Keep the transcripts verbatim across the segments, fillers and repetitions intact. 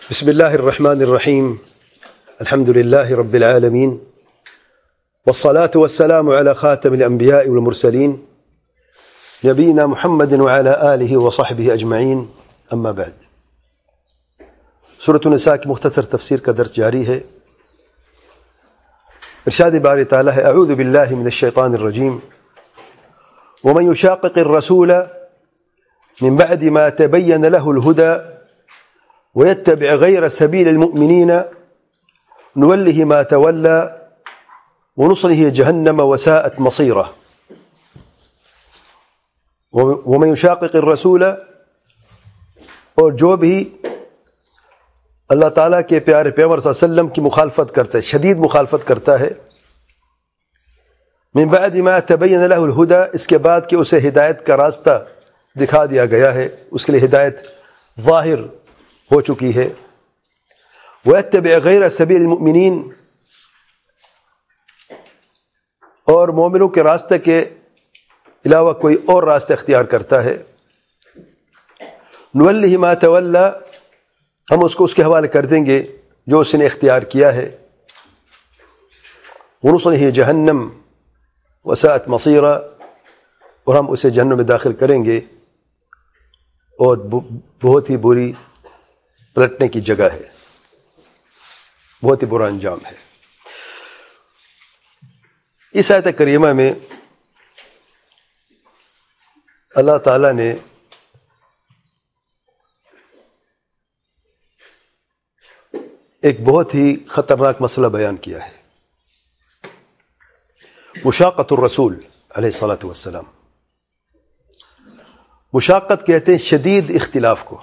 بسم الله الرحمن الرحيم. الحمد لله رب العالمين، والصلاة والسلام على خاتم الأنبياء والمرسلين نبينا محمد وعلى آله وصحبه أجمعين. أما بعد، سورة النساء کی مختصر تفسیر کا درس جاری ہے. ارشاد باری تعالیٰ ہے: اعوذ باللہ من الشیطان الرجیم ومن يشاقق الرسول من بعد ما تبين له الهدى ويتبع غير سبيل المؤمنين نوله ما تولى ونصله جهنم وساءت مصيره. ومن يشاقق الرسول، اور جو بھی اللہ تعالیٰ کے پیارے پیغمبر صلی اللہ علیہ وسلم کی مخالفت کرتا ہے، شدید مخالفت کرتا ہے، من بعد ما تبین له الہدی، اس کے بعد کہ اسے ہدایت کا راستہ دکھا دیا گیا ہے، اس کے لیے ہدایت ظاہر ہو چکی ہے. وَيَتَّبِعْ غَيْرَ سَبِيلِ الْمُؤْمِنِينَ، اور مومنوں کے راستے کے علاوہ کوئی اور راستہ اختیار کرتا ہے، نُوَلِّهِ مَا تَوَلَّى، ہم اس کو اس کے حوالے کر دیں گے جو اس نے اختیار کیا ہے. وَنُصْلِهِ جَهَنَّمَ وَسَاءَتْ مَصِيرًا، اور ہم اسے جہنم میں داخل کریں گے اور بہت ہی بری پلٹنے کی جگہ ہے، بہت ہی برا انجام ہے. اس آیت کریمہ میں اللہ تعالیٰ نے ایک بہت ہی خطرناک مسئلہ بیان کیا ہے، مشاقت الرسول علیہ الصلاۃ والسلام. مشاقت کہتے ہیں شدید اختلاف کو.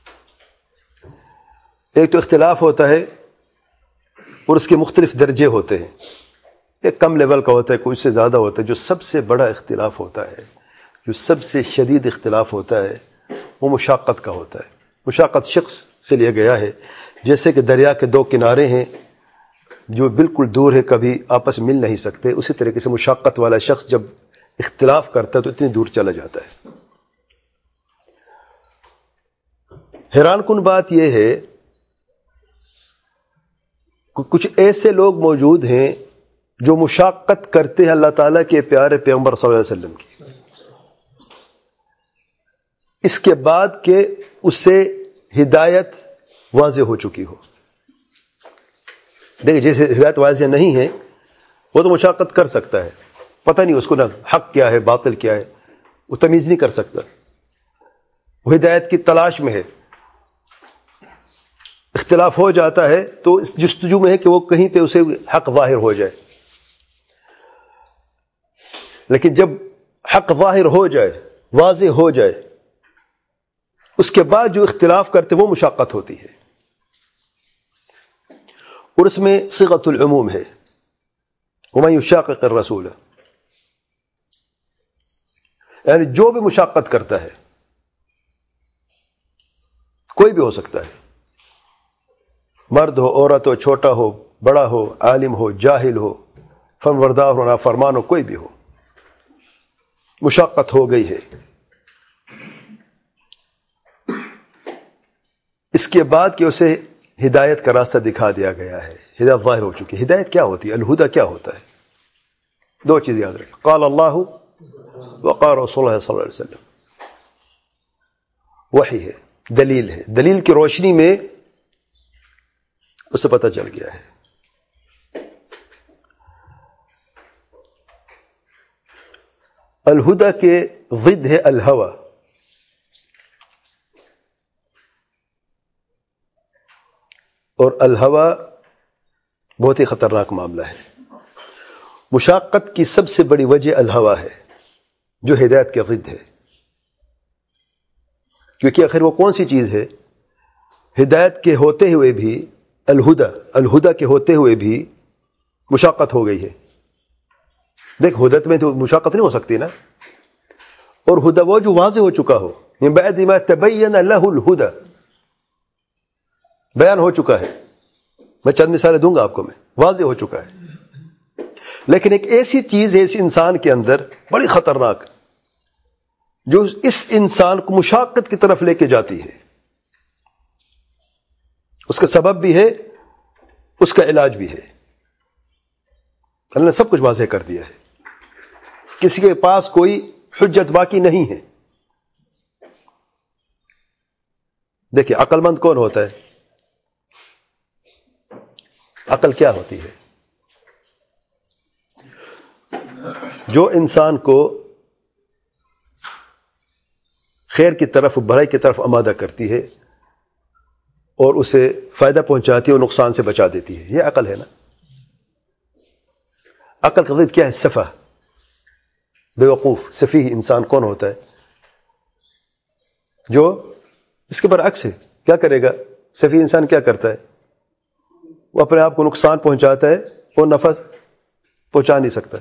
ایک تو اختلاف ہوتا ہے اور اس کے مختلف درجے ہوتے ہیں. ایک کم لیول کا ہوتا ہے، کوئی سے زیادہ ہوتا ہے. جو سب سے بڑا اختلاف ہوتا ہے، جو سب سے شدید اختلاف ہوتا ہے، وہ مشاقت کا ہوتا ہے. مشاقت شخص سے لیا گیا ہے، جیسے کہ دریا کے دو کنارے ہیں جو بالکل دور ہے، کبھی آپس مل نہیں سکتے. اسی طریقے سے مشاقت والا شخص جب اختلاف کرتا ہے تو اتنی دور چلا جاتا ہے. حیران کن بات یہ ہے کہ کچھ ایسے لوگ موجود ہیں جو مشاقت کرتے ہیں اللہ تعالیٰ کے پیارے پیغمبر صلی اللہ علیہ وسلم کی، اس کے بعد کہ اس سے ہدایت واضح ہو چکی ہو. دیکھیں، جیسے ہدایت واضح نہیں ہے وہ تو مشاقت کر سکتا ہے، پتہ نہیں اس کو نہ حق کیا ہے باطل کیا ہے، وہ تمیز نہیں کر سکتا، وہ ہدایت کی تلاش میں ہے. اختلاف ہو جاتا ہے تو اس جستجو میں ہے کہ وہ کہیں پہ اسے حق ظاہر ہو جائے. لیکن جب حق ظاہر ہو جائے، واضح ہو جائے، اس کے بعد جو اختلاف کرتے وہ مشاقت ہوتی ہے. اور اس میں صيغۃ العموم ہے، ومن يشاقق الرسول، یعنی جو بھی مشاقت کرتا ہے، کوئی بھی ہو سکتا ہے، مرد ہو، عورت ہو، چھوٹا ہو، بڑا ہو، عالم ہو، جاہل ہو، فرمانبردار ہو، نافرمان ہو، کوئی بھی ہو، مشاقت ہو گئی ہے. اس کے بعد کہ اسے ہدایت کا راستہ دکھا دیا گیا ہے، ہدایت ظاہر ہو چکی ہے. ہدایت کیا ہوتی ہے؟ الہدی کیا ہوتا ہے؟ دو چیز یاد رکھیں، قال اللہ وقال رسول اللہ صلی اللہ علیہ وسلم. وحی ہے، دلیل ہے، دلیل کی روشنی میں اسے پتہ چل گیا ہے. الہدی کے ضد ہے الہوی، اور الہوی بہت ہی خطرناک معاملہ ہے. مشاقت کی سب سے بڑی وجہ الہوی ہے جو ہدایت کے ضد ہے، کیونکہ آخر وہ کون سی چیز ہے؟ ہدایت کے ہوتے ہوئے بھی الہدی الہدی کے ہوتے ہوئے بھی مشاقت ہو گئی ہے. دیکھ، ہدایت میں تو مشاقت نہیں ہو سکتی نا. اور ہدی وہ جو واضح ہو چکا ہو، من بعد ما تبین له الہدی، بیان ہو چکا ہے. میں چند مثالیں دوں گا آپ کو، میں واضح ہو چکا ہے. لیکن ایک ایسی چیز ہے اس انسان کے اندر بڑی خطرناک، جو اس انسان کو مشاقت کی طرف لے کے جاتی ہے. اس کا سبب بھی ہے، اس کا علاج بھی ہے. اللہ نے سب کچھ واضح کر دیا ہے. کسی کے پاس کوئی حجت باقی نہیں ہے. دیکھیے عقل مند کون ہوتا ہے؟ عقل کیا ہوتی ہے؟ جو انسان کو خیر کی طرف، بھلائی کی طرف آمادہ کرتی ہے اور اسے فائدہ پہنچاتی ہے اور نقصان سے بچا دیتی ہے، یہ عقل ہے نا. عقل کا ضد کیا ہے؟ سفہ، بے وقوف، سفیہ انسان کون ہوتا ہے؟ جو اس کے برعکس ہے. کیا کرے گا سفیہ انسان؟ کیا کرتا ہے؟ وہ اپنے آپ کو نقصان پہنچاتا ہے اور نفع پہنچا نہیں سکتا.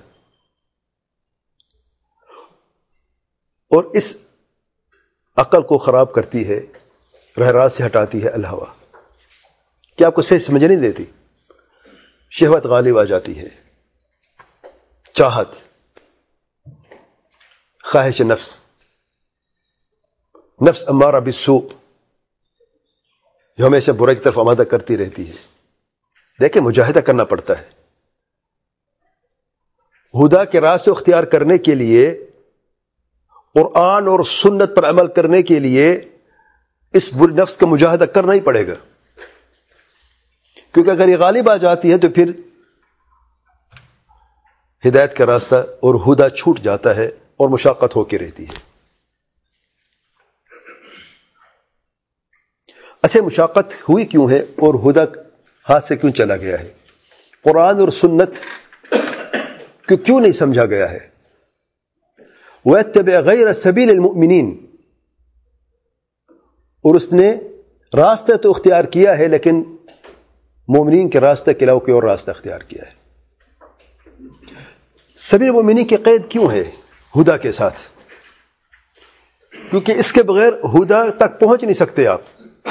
اور اس عقل کو خراب کرتی ہے، راہ راست سے ہٹاتی ہے الہوا. کیا آپ کو صحیح سمجھ نہیں دیتی؟ شہوت غالب آ جاتی ہے، چاہت، خواہش نفس، نفس امارہ بالسوء جو ہمیشہ برائی کی طرف آمادہ کرتی رہتی ہے. دیکھیں مجاہدہ کرنا پڑتا ہے. ہدا کے راستے اختیار کرنے کے لیے، قرآن اور سنت پر عمل کرنے کے لیے اس بری نفس کا مجاہدہ کرنا ہی پڑے گا. کیونکہ اگر یہ غالب آ جاتی ہے تو پھر ہدایت کا راستہ اور ہدا چھوٹ جاتا ہے اور مشقت ہو کے رہتی ہے. اچھا مشقت ہوئی کیوں ہے اور ہدا ہاتھ سے کیوں چلا گیا ہے؟ قرآن اور سنت کو کیوں نہیں سمجھا گیا ہے؟ وَيَتَّبِعْ غَيْرَ سَبِيلِ الْمُؤْمِنِينَ، اور اس نے راستہ تو اختیار کیا ہے لیکن مومنین کے راستہ کے علاوہ کوئی اور راستہ اختیار کیا ہے. سبیل المؤمنین کی قید کیوں ہے ہدا کے ساتھ؟ کیونکہ اس کے بغیر ہدا تک پہنچ نہیں سکتے آپ.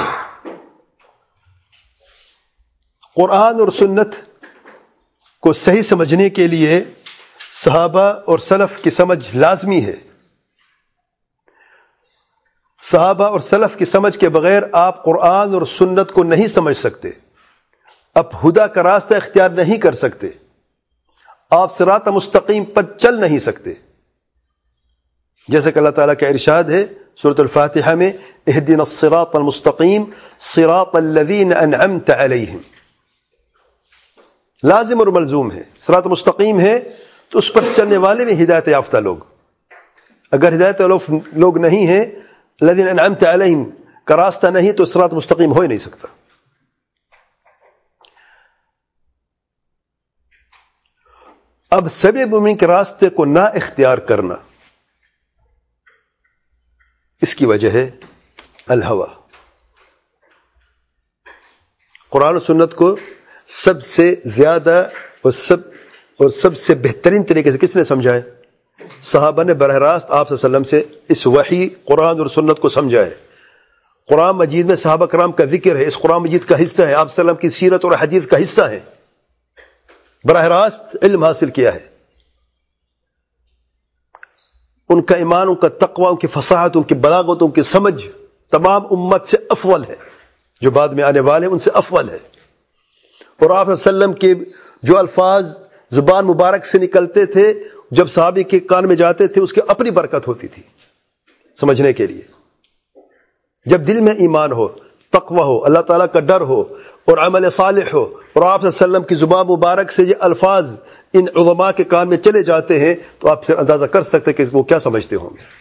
قرآن اور سنت کو صحیح سمجھنے کے لیے صحابہ اور سلف کی سمجھ لازمی ہے. صحابہ اور سلف کی سمجھ کے بغیر آپ قرآن اور سنت کو نہیں سمجھ سکتے. آپ ہدا کا راستہ اختیار نہیں کر سکتے. آپ صراط مستقیم پر چل نہیں سکتے. جیسے کہ اللہ تعالیٰ کا ارشاد ہے سورۃ الفاتحہ میں، اہدنا الصراط المستقیم صراط الذین انعمت علیہم. لازم اور ملزوم ہے. صراط مستقیم ہے تو اس پر چلنے والے بھی ہدایت یافتہ لوگ. اگر ہدایت لوگ نہیں ہیں، الذین انعمت علیہم کا راستہ نہیں، تو صراط مستقیم ہو ہی نہیں سکتا. اب سبیل مومن کے راستے کو نہ اختیار کرنا، اس کی وجہ ہے الہوا. قرآن و سنت کو سب سے زیادہ اور سب اور سب سے بہترین طریقے سے کس نے سمجھا ہے؟ صحابہ نے براہ راست آپ صلی اللہ علیہ وسلم سے اس وحی قرآن اور سنت کو سمجھا ہے. قرآن مجید میں صحابہ کرام کا ذکر ہے، اس قرآن مجید کا حصہ ہے، آپ صلی اللہ علیہ وسلم کی سیرت اور حدیث کا حصہ ہے. براہ راست علم حاصل کیا ہے. ان کا ایمان، ان کا تقوی، ان کی فصاحت، ان کی بلاغت، ان کی سمجھ تمام امت سے افضل ہے. جو بعد میں آنے والے ان سے افضل ہے. اور آپ صلی اللہ علیہ وسلم کے جو الفاظ زبان مبارک سے نکلتے تھے جب صحابی کے کان میں جاتے تھے، اس کی اپنی برکت ہوتی تھی سمجھنے کے لیے. جب دل میں ایمان ہو، تقوی ہو، اللہ تعالیٰ کا ڈر ہو اور عمل صالح ہو، اور آپ صلی اللہ علیہ وسلم کی زبان مبارک سے یہ الفاظ ان علماء کے کان میں چلے جاتے ہیں، تو آپ پھر اندازہ کر سکتے کہ وہ کیا سمجھتے ہوں گے.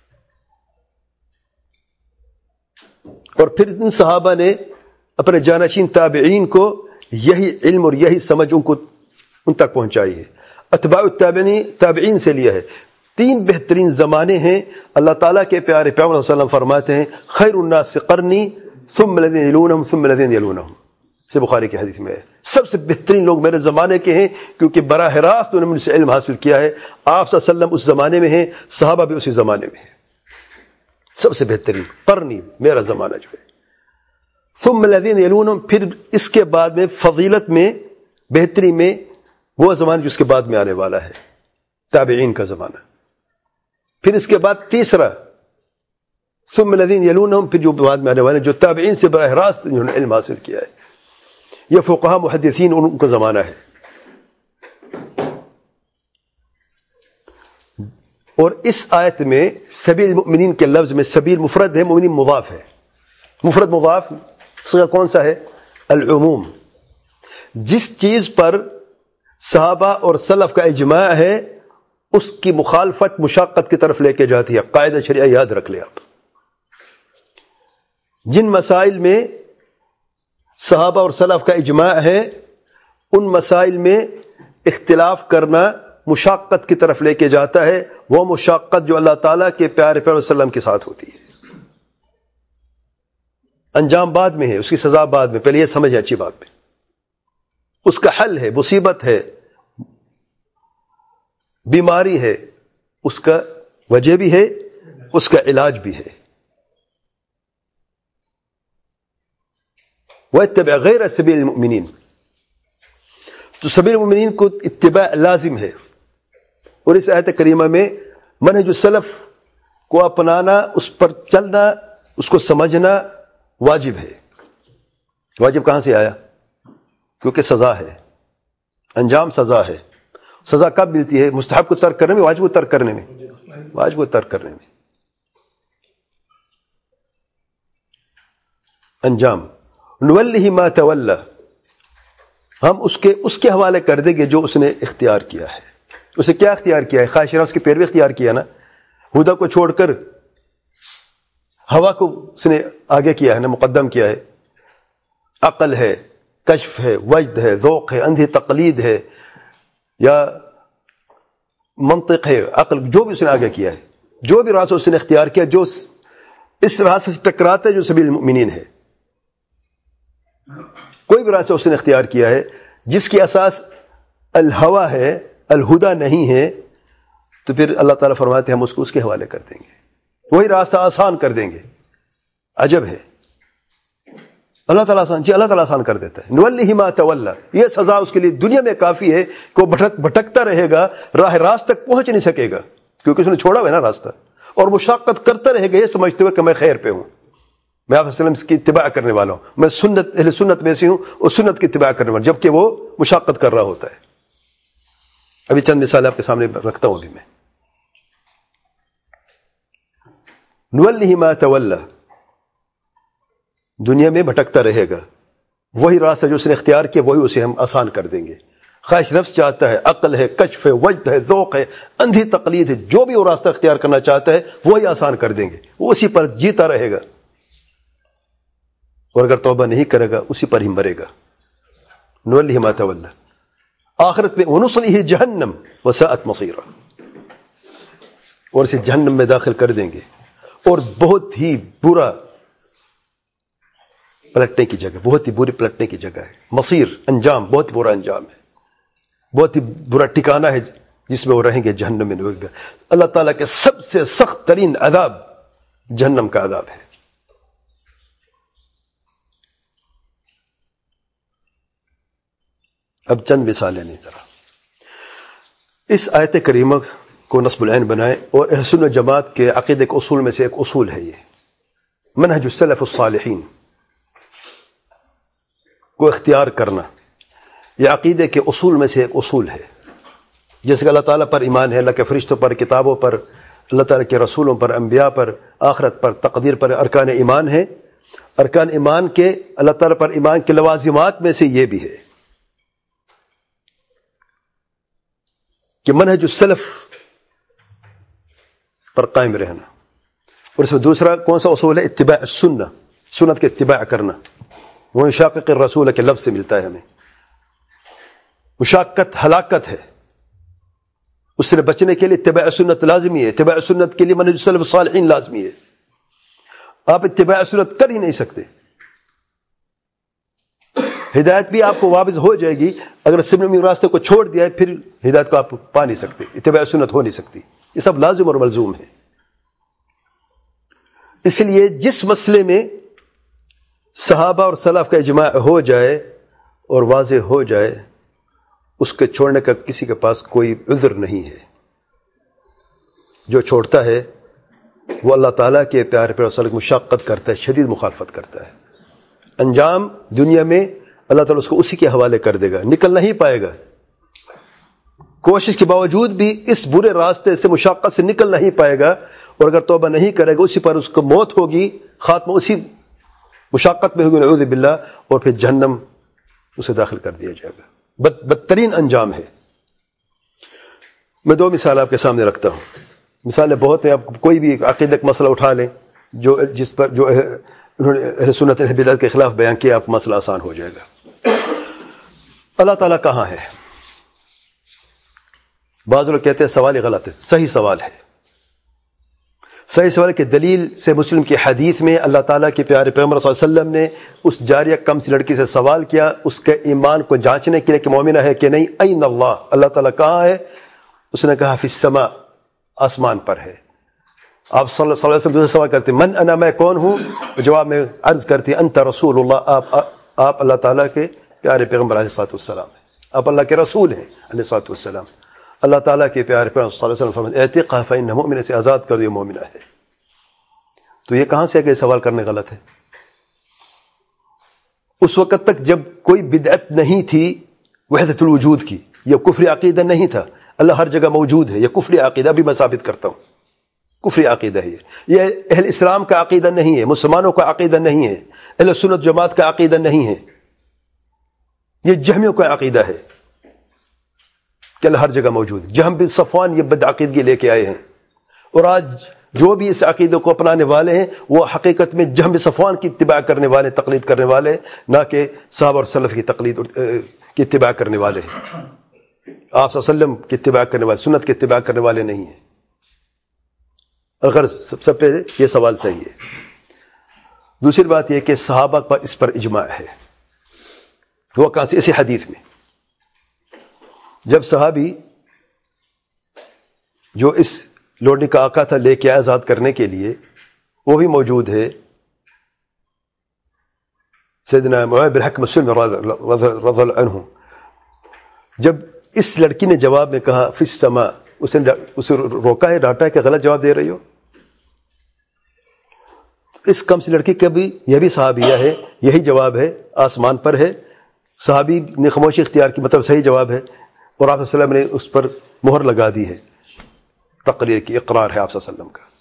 اور پھر ان صحابہ نے اپنے جانشین تابعین کو یہی علم اور یہی سمجھ ان کو ان تک پہنچائی ہے. اتباع التابعین تابعین سے لیا ہے. تین بہترین زمانے ہیں. اللہ تعالیٰ کے پیارے پیغمبر صلی اللہ علیہ وسلم فرماتے ہیں خیر الناس قرنی ثم الذین یلونہم ثم الذین یلونہم، سے بخاری کی حدیث میں ہے. سب سے بہترین لوگ میرے زمانے کے ہیں کیونکہ براہ راست انہوں نے مجھ سے علم حاصل کیا ہے. آپ صلی اللہ علیہ وسلم اس زمانے میں ہیں، صحابہ بھی اسی زمانے میں ہیں. سب سے بہترین قرنی میرا زمانہ جو ہے. ثم الذین یلونہم، پھر اس کے بعد میں فضیلت میں، بہتری میں وہ زمانہ جو اس کے بعد میں آنے والا ہے، تابعین کا زمانہ. پھر اس کے بعد تیسرا ثم الذین یلونہم، پھر جو بعد میں آنے والے جو تابعین سے براہ راست انہوں نے علم حاصل کیا ہے. یہ فقہا محدثین ان کا زمانہ ہے. اور اس آیت میں سبیل المؤمنین کے لفظ میں سبیل مفرد ہے، مؤمنین مضاف ہے. مفرد مضاف صیغہ کون سا ہے؟ العموم. جس چیز پر صحابہ اور سلف کا اجماع ہے اس کی مخالفت مشقت کی طرف لے کے جاتی ہے. قاعدہ شریعہ یاد رکھ لیں آپ. جن مسائل میں صحابہ اور سلف کا اجماع ہے ان مسائل میں اختلاف کرنا مشقت کی طرف لے کے جاتا ہے. وہ مشقت جو اللہ تعالیٰ کے پیارے پیارے وسلم کے ساتھ ہوتی ہے. انجام بعد میں ہے، اس کی سزا بعد میں. پہلے یہ سمجھ اچھی بات میں. اس کا حل ہے، مصیبت ہے، بیماری ہے، اس کا وجہ بھی ہے، اس کا علاج بھی ہے. وَاتَّبِعْ غَيْرَ سَبِيلِ الْمُؤْمِنِينَ، تو سبیل المؤمنین کو اتباع لازم ہے. اور اس آیت کریمہ میں منہج السلف کو اپنانا، اس پر چلنا، اس کو سمجھنا واجب ہے. واجب کہاں سے آیا؟ کیونکہ سزا ہے، انجام سزا ہے. سزا کب ملتی ہے؟ مستحب کو ترک کرنے میں، واجب کو ترک کرنے میں. واجب کو ترک کرنے میں. انجام نولہ ما تولی، ہم اس کے اس کے حوالے کر دیں گے جو اس نے اختیار کیا ہے. اسے کیا اختیار کیا ہے؟ خواہش نفس کی پیروی اختیار کیا نا. ہدا کو چھوڑ کر ہوا کو اس نے آگے کیا ہے نا، مقدم کیا ہے. عقل ہے، کشف ہے، وجد ہے، ذوق ہے، اندھی تقلید ہے یا منطق ہے، عقل، جو بھی اس نے آگے کیا ہے، جو بھی راستہ اس نے اختیار کیا، جو اس راستے سے ٹکراتا ہے جو سبیل المؤمنین ہے. کوئی بھی راستہ اس نے اختیار کیا ہے جس کی اساس الہوا ہے، الہدا نہیں ہے، تو پھر اللہ تعالیٰ فرماتے ہیں ہم اس کو اس کے حوالے کر دیں گے، وہی راستہ آسان کر دیں گے. عجب ہے، اللہ تعالیٰ آسان، جی اللہ تعالیٰ آسان کر دیتا ہے. نولہ ما تولی، یہ سزا اس کے لیے دنیا میں کافی ہے کہ وہ بھٹک بھٹکتا رہے گا، راہ راست تک پہنچ نہیں سکے گا کیونکہ اس نے چھوڑا ہوا ہے نا راستہ، اور مشقت کرتا رہے گا یہ سمجھتے ہوئے کہ میں خیر پہ ہوں، میں آپ صلی اللہ علیہ وسلم کی اتباع کرنے والا ہوں، میں سنت اہل سنت میں سے ہوں اور سنت کی اتباع کرنے والا، جبکہ وہ مشقت کر رہا ہوتا ہے. ابھی چند مثال آپ کے سامنے رکھتا ہوں. ابھی میں نولہ ما تولی، دنیا میں بھٹکتا رہے گا، وہی راستہ جو اس نے اختیار کیا وہی اسے ہم آسان کر دیں گے. خواہش نفس چاہتا ہے، عقل ہے، کشف ہے، وجد ہے، ذوق ہے، اندھی تقلید ہے، جو بھی وہ راستہ اختیار کرنا چاہتا ہے وہی آسان کر دیں گے. وہ اسی پر جیتا رہے گا، اور اگر توبہ نہیں کرے گا اسی پر ہی مرے گا. نولہ ما تولی. آخرت میں وَنُصْلِهِ جَهَنَّمَ وَسَاءَتْ مَصِيرًا، اور اسے جہنم میں داخل کر دیں گے، اور بہت ہی برا پلٹنے کی جگہ، بہت ہی بری پلٹنے کی جگہ ہے. مصیر، انجام، بہت ہی برا انجام ہے، بہت ہی برا ٹھکانہ ہے جس میں وہ رہیں گے، جہنم میں. اللہ تعالیٰ کے سب سے سخت ترین عذاب جہنم کا عذاب ہے. اب چند مثالیں نہیں، ذرا اس آیت کریمہ کو نصب العین بنائے، اور اہل سنت و جماعت کے عقیدے کے اصول میں سے ایک اصول ہے، یہ منہج السلف الصالحین کو اختیار کرنا. یہ عقیدے کے اصول میں سے ایک اصول ہے. جیسے کہ اللہ تعالیٰ پر ایمان ہے، اللہ کے فرشتوں پر، کتابوں پر، اللہ تعالیٰ کے رسولوں پر، انبیاء پر، آخرت پر، تقدیر پر ارکان ایمان ہے. ارکان ایمان کے اللہ تعالیٰ پر ایمان کے لوازمات میں سے یہ بھی ہے کہ منہج السلف پر قائم رہنا. اور اس میں دوسرا کون سا اصول ہے؟ اتباع السنہ، سنت کے اتباع کرنا. وہ مشاقق الرسول کے لفظ سے ملتا ہے ہمیں. مشاقت ہلاکت ہے، اس سے بچنے کے لیے اتباع سنت لازمی ہے. اتباع سنت کے لیے منہج السلف الصالحین لازمی ہے. آپ اتباع سنت کر ہی نہیں سکتے. ہدایت بھی آپ کو واپس ہو جائے گی اگر سنت راستے کو چھوڑ دیا ہے، پھر ہدایت کو آپ پا نہیں سکتے، اتباع سنت ہو نہیں سکتی. یہ سب لازم اور ملزوم ہے. اس لیے جس مسئلے میں صحابہ اور سلف کا اجماع ہو جائے اور واضح ہو جائے، اس کے چھوڑنے کا کسی کے پاس کوئی عذر نہیں ہے. جو چھوڑتا ہے وہ اللہ تعالیٰ کے پیارے پیارے رسول کی مشقت کرتا ہے، شدید مخالفت کرتا ہے، انجام دنیا میں اللہ تعالیٰ اس کو اسی کے حوالے کر دے گا، نکل نہیں پائے گا، کوشش کے باوجود بھی اس برے راستے سے مشقت سے نکل نہیں پائے گا، اور اگر توبہ نہیں کرے گا اسی پر اس کو موت ہوگی، خاتمہ اسی مشقت میں ہوگی، نعوذ باللہ، اور پھر جہنم اسے داخل کر دیا جائے گا۔ بد بدترین انجام ہے۔ میں دو مثال آپ کے سامنے رکھتا ہوں، مثالیں بہت ہیں، آپ کوئی بھی عقیدہ کا مسئلہ اٹھا لیں جو جس پر جو انہوں نے اہل سنت اہل بدعت کے خلاف بیان کیا، آپ کا مسئلہ آسان ہو جائے گا۔ اللہ تعالیٰ کہاں ہے؟ بعض لوگ کہتے ہیں سوال ہی غلط ہے، صحیح سوال ہے، صحیح سوال کی دلیل سے مسلم کی حدیث میں اللہ تعالیٰ کے پیارے پیغمبر صلی اللہ علیہ وسلم نے اس جاریہ کم سی لڑکی سے سوال کیا اس کے ایمان کو جانچنے کے لیے کہ مومنہ ہے کہ نہیں، این اللہ، اللہ تعالیٰ کہاں ہے؟ اس نے کہا فی السماء، آسمان پر ہے۔ آپ صلی اللہ علیہ وسلم دوسرے سوال کرتے من انا، میں کون ہوں؟ جواب میں عرض کرتی انت رسول اللہ، آپ آپ اللہ تعالیٰ کے پیارے پیغمبر علیہ الصلوۃ والسلام ہیں، آپ اللہ کے رسول ہیں علیہ الصلوۃ والسلام۔ اللہ تعالیٰ کے پیارے پیغمبر صلی اللہ علیہ وسلم فرماتے اعتقها فإنها مؤمنہ، سے آزاد کر دو، یہ مومنہ ہے۔ تو یہ کہاں سے کہ سوال کرنے غلط ہے؟ اس وقت تک جب کوئی بدعت نہیں تھی وحدت الوجود کی، یہ کفری عقیدہ نہیں تھا، اللہ ہر جگہ موجود ہے، یہ کفری عقیدہ بھی میں ثابت کرتا ہوں، کفری عقیدہ ہے یہ، اہل اسلام کا عقیدہ نہیں ہے، مسلمانوں کا عقیدہ نہیں ہے، اہل سنت جماعت کا عقیدہ نہیں ہے، یہ جہمیوں کا عقیدہ ہے کہ اللہ ہر جگہ موجود ہے۔ جہم بن صفوان یہ بد عقیدگی لے کے آئے ہیں، اور آج جو بھی اس عقیدے کو اپنانے والے ہیں وہ حقیقت میں جہم بن صفوان کی اتباع کرنے والے، تقلید کرنے والے، نہ کہ صحابہ اور سلف کی تقلید کی اتباع کرنے والے ہیں۔ آپ صلی اللہ علیہ وسلم کی اتباع کرنے والے، سنت کی اتباع کرنے والے نہیں ہیں۔ اگر سب سے پہلے یہ سوال صحیح ہے۔ دوسری بات یہ کہ صحابہ پر اس پر اجماع ہے، وہ کہاں سے؟ اسی حدیث میں جب صحابی جو اس لوٹنے کا آقا تھا لے کے آزاد کرنے کے لیے، وہ بھی موجود ہے، سیدنا معاویہ بن حکم السلمی رضی اللہ عنہ، جب اس لڑکی نے جواب میں کہا فی السماء، اسے اسے روکا ہے، ڈانٹا ہے کہ غلط جواب دے رہی ہو۔ اس کم سی لڑکی کا بھی یہ بھی صحابیہ ہے، یہی جواب ہے، آسمان پر ہے۔ صحابی نے خاموشی اختیار کی، مطلب صحیح جواب ہے، اور آپ صلی اللہ علیہ وسلم نے اس پر مہر لگا دی ہے، تقریر کی، اقرار ہے آپ صلی اللہ علیہ وسلم کا۔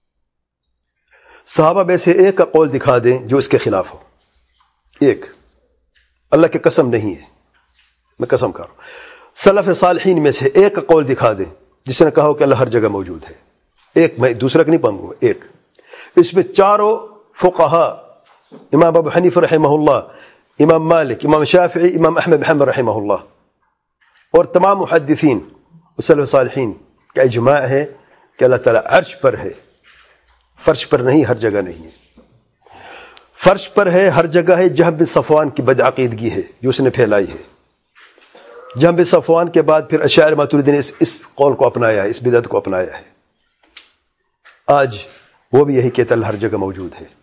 صحابہ میں سے ایک کا قول دکھا دیں جو اس کے خلاف ہو، ایک، اللہ کی قسم نہیں ہے، میں قسم کھا رہا ہوں، سلف صالحین میں سے ایک کا قول دکھا دیں جس نے کہا ہو کہ اللہ ہر جگہ موجود ہے، ایک، میں دوسرا کا نہیں پاؤں گا، ایک۔ اس میں چاروں فقہا، امام ابو حنیفہ رحمہ اللہ، امام مالک، امام شافعی، امام احمد بن حنبل رحمہ اللہ، اور تمام محدثین و سلف صالحین کا اجماع ہے کہ اللہ تعالیٰ عرش پر ہے، فرش پر نہیں، ہر جگہ نہیں ہے، فرش پر ہے، ہر جگہ ہے۔ جہم بن صفوان کی بدعقیدگی ہے جو اس نے پھیلائی ہے۔ جہم بن صفوان کے بعد پھر اشاعرہ ماتریدی نے اس, اس قول کو اپنایا ہے، اس بدعت کو اپنایا ہے۔ آج وہ بھی یہی کہتا اللہ ہر جگہ موجود ہے۔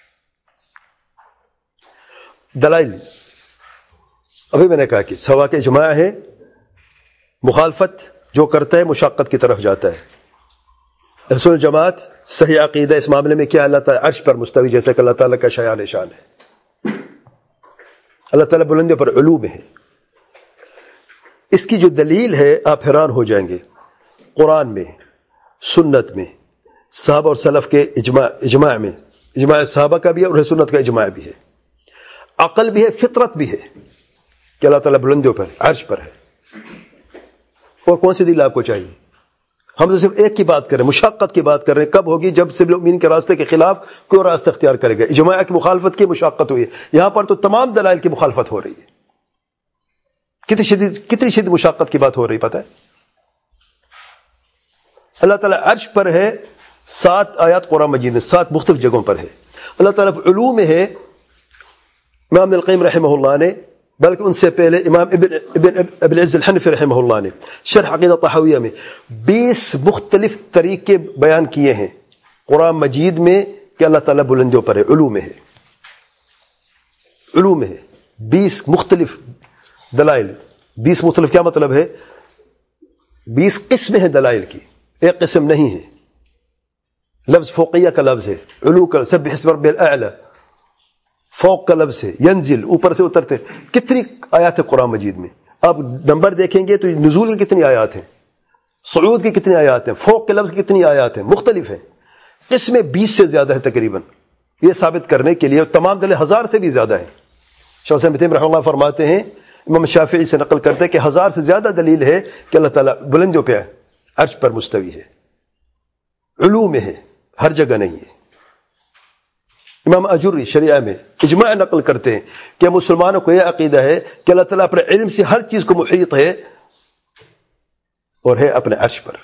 دلائل ابھی میں نے کہا کہ سوا کے اجماع ہے، مخالفت جو کرتا ہے مشقت کی طرف جاتا ہے۔ رسول جماعت صحیح عقیدہ اس معاملے میں کیا؟ اللہ تعالیٰ عرش پر مستوی، جیسے کہ اللہ تعالیٰ کا شایان شان ہے، اللہ تعالیٰ بلندیوں پر علو میں ہے۔ اس کی جو دلیل ہے آپ حیران ہو جائیں گے، قرآن میں، سنت میں، صحابہ اور سلف کے اجماع اجماع میں، اجماع صحابہ کا بھی ہے اور سنت کا اجماع بھی ہے، عقل بھی ہے، فطرت بھی ہے کہ اللہ تعالیٰ بلندیوں پر، عرش پر ہے۔ اور کون سی دلیل آپ کو چاہیے؟ ہم تو صرف ایک کی بات کر رہے ہیں، مشقت کی بات کر رہے ہیں۔ کب ہوگی؟ جب سبیل المؤمنین کے راستے کے خلاف کوئی راستہ اختیار کرے گا۔ اجماع کی مخالفت کی مشقت ہوئی ہے، یہاں پر تو تمام دلائل کی مخالفت ہو رہی ہے۔ کتنی شدید کتنی شدید مشقت کی بات ہو رہی پتہ ہے؟ اللہ تعالیٰ عرش پر ہے، سات آیات قرآن مجید میں سات مختلف جگہوں پر ہے۔ اللہ تعالیٰ علو میں ہے۔ امام ابن القیم رحمہ اللہ نے، بلکہ ان سے پہلے امام ابن ابن ابن العز الحنفی رحمہ اللہ نے شرح عقیدہ طحاویہ میں بیس مختلف طریقے بیان کیے ہیں قرآن مجید میں کہ اللہ تعالیٰ بلندیوں پر ہے، علو میں ہے، علو میں ہے۔ بیس مختلف دلائل، بیس مختلف کیا مطلب ہے؟ بیس قسمیں ہیں دلائل کی، ایک قسم نہیں ہے۔ لفظ فوقیہ کا لفظ ہے، علو کا، سبح اسم رب الاعلی فوق کا لفظ ہے، ینزل اوپر سے اترتے. کتنی آیات ہے قرآن مجید میں؟ آپ نمبر دیکھیں گے تو نزول کی کتنی آیات ہیں، صعود کی کتنی آیات ہیں، فوق کے لفظ کی کتنی آیات ہیں، مختلف ہیں. قسمیں بیس سے زیادہ ہے تقریباً. یہ ثابت کرنے کے لیے تمام دلیل ہزار سے بھی زیادہ ہے. شیخ حسین بن رحمہ اللہ فرماتے ہیں، امام شافعی سے نقل کرتے ہیں کہ ہزار سے زیادہ دلیل ہے کہ اللہ تعالیٰ بلندیوں پہ عرش پر مستوی ہے، علو میں ہے، ہر جگہ نہیں ہے. امام اجوری شریعہ میں اجماع نقل کرتے ہیں کہ مسلمانوں کو یہ عقیدہ ہے کہ اللہ تعالیٰ اپنے علم سے ہر چیز کو محیط ہے اور ہے اپنے عرش پر.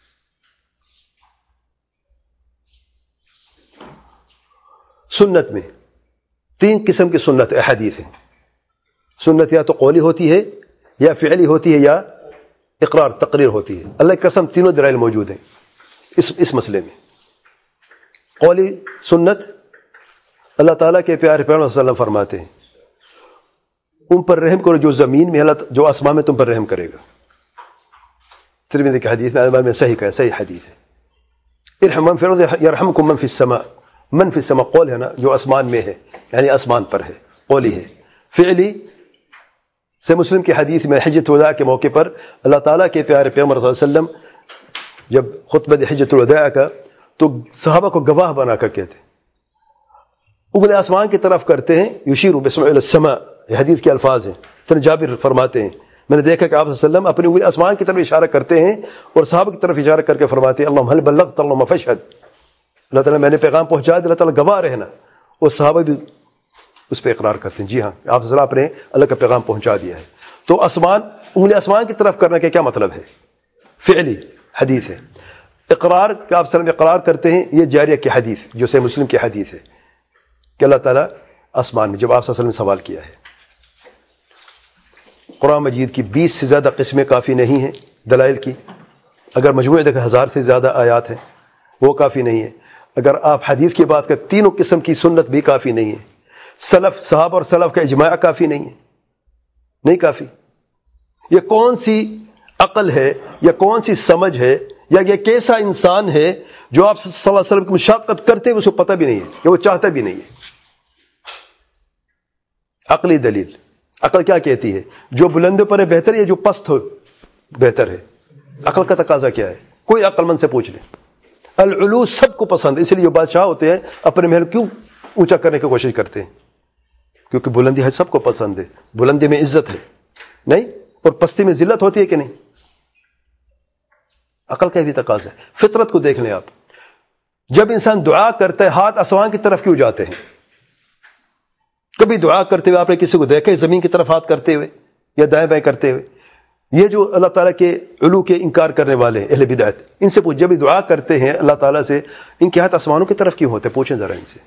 سنت میں تین قسم کی سنت احادیث ہیں. سنت یا تو قولی ہوتی ہے، یا فعلی ہوتی ہے، یا اقرار تقریر ہوتی ہے. اللہ کی قسم تینوں دلائل موجود ہیں اس اس مسئلے میں. قولی سنت، اللہ تعالیٰ کے پیارے پیغمبر صلی اللہ علیہ وسلم فرماتے ہیں ان پر رحم کرو جو زمین میں، اللہ جو آسمان میں تم پر رحم کرے گا. ترمذی کی حدیث میں البانی میں صحیح کا ہے، صحیح حدیث ہے. ارحم من فی الارض یرحمکم من فی السماء. من فی السماء قول ہے نا، جو آسمان میں ہے، یعنی آسمان پر ہے، قولی ہے. فعلی سے مسلم کی حدیث میں حجۃ الوداع کے موقع پر اللہ تعالیٰ کے پیارے پیغمبر صلی اللہ علیہ وسلم جب خطبہ حجۃ الوداع کا تو صحابہ کو گواہ بنا کر کہتے، انگلی آسمان کی طرف کرتے ہیں، یشیر بصبعہ الی السماء، یہ حدیث کے الفاظ ہیں. سن جابر فرماتے ہیں میں نے دیکھا کہ آپ صلی اللہ علیہ وسلم اپنی انگلی آسمان کی طرف اشارہ کرتے ہیں اور صحابہ کی طرف اشارہ کر کے فرماتے ہیں اللہم هل بلغت اللہم فاشهد. اللہ تعالیٰ میں نے پیغام پہنچا دیا، اللہ تعالیٰ گواہ رہنا. اور صحابہ بھی اس پہ اقرار کرتے ہیں جی ہاں آپ صلی اللہ علیہ وسلم نے اللہ کا پیغام پہنچا دیا ہے. تو آسمان انگلی آسمان کی طرف کرنے کا کیا مطلب ہے؟ فعلی حدیث ہے. اقرار کہ آپ صلی اللہ علیہ وسلم اقرار کرتے ہیں، یہ جاریہ کی حدیث جو صحیح مسلم کی حدیث ہے کہ اللہ تعالیٰ آسمان میں، جب آپ صلی اللہ علیہ وسلم نے سوال کیا ہے. قرآن مجید کی بیس سے زیادہ قسمیں کافی نہیں ہیں دلائل کی. اگر مجموعہ دیکھیں ہزار سے زیادہ آیات ہیں، وہ کافی نہیں ہے. اگر آپ حدیث کی بات کریں تینوں قسم کی سنت بھی کافی نہیں ہے. سلف صحابہ اور سلف کا اجماع کافی نہیں ہے، نہیں کافی. یہ کون سی عقل ہے یا کون سی سمجھ ہے یا یہ کیسا انسان ہے جو آپ صلی اللہ علیہ وسلم کی مشاقت کرتے ہوئے اس کو پتہ بھی نہیں ہے کہ وہ چاہتا بھی نہیں ہے. عقلی دلیل، عقل کیا کہتی ہے؟ جو بلند پر ہے بہتر ہے، جو پست ہو بہتر ہے. عقل کا تقاضا کیا ہے؟ کوئی عقل مند سے پوچھ لیں. العلو سب کو پسند، اس لیے جو بادشاہ ہوتے ہیں اپنے محل کیوں اونچا کرنے کی کوشش کرتے ہیں؟ کیونکہ بلندی ہے سب کو پسند ہے. بلندی میں عزت ہے نہیں، اور پستی میں ذلت ہوتی ہے کہ نہیں؟ عقل کا بھی تقاضا ہے. فطرت کو دیکھ لیں آپ. جب انسان دعا کرتا ہے ہاتھ آسمان کی طرف کیوں جاتے ہیں؟ کبھی دعا کرتے ہوئے آپ نے کسی کو دیکھا ہے زمین کی طرف ہاتھ کرتے ہوئے یا دائیں بائیں کرتے ہوئے؟ یہ جو اللہ تعالیٰ کے علو کے انکار کرنے والے ہیں اہل بدعت، ان سے پوچھ، جب بھی دعا کرتے ہیں اللہ تعالیٰ سے ان کے ہاتھ آسمانوں کی طرف کیوں ہوتے ہیں؟ پوچھیں ذرا ان سے.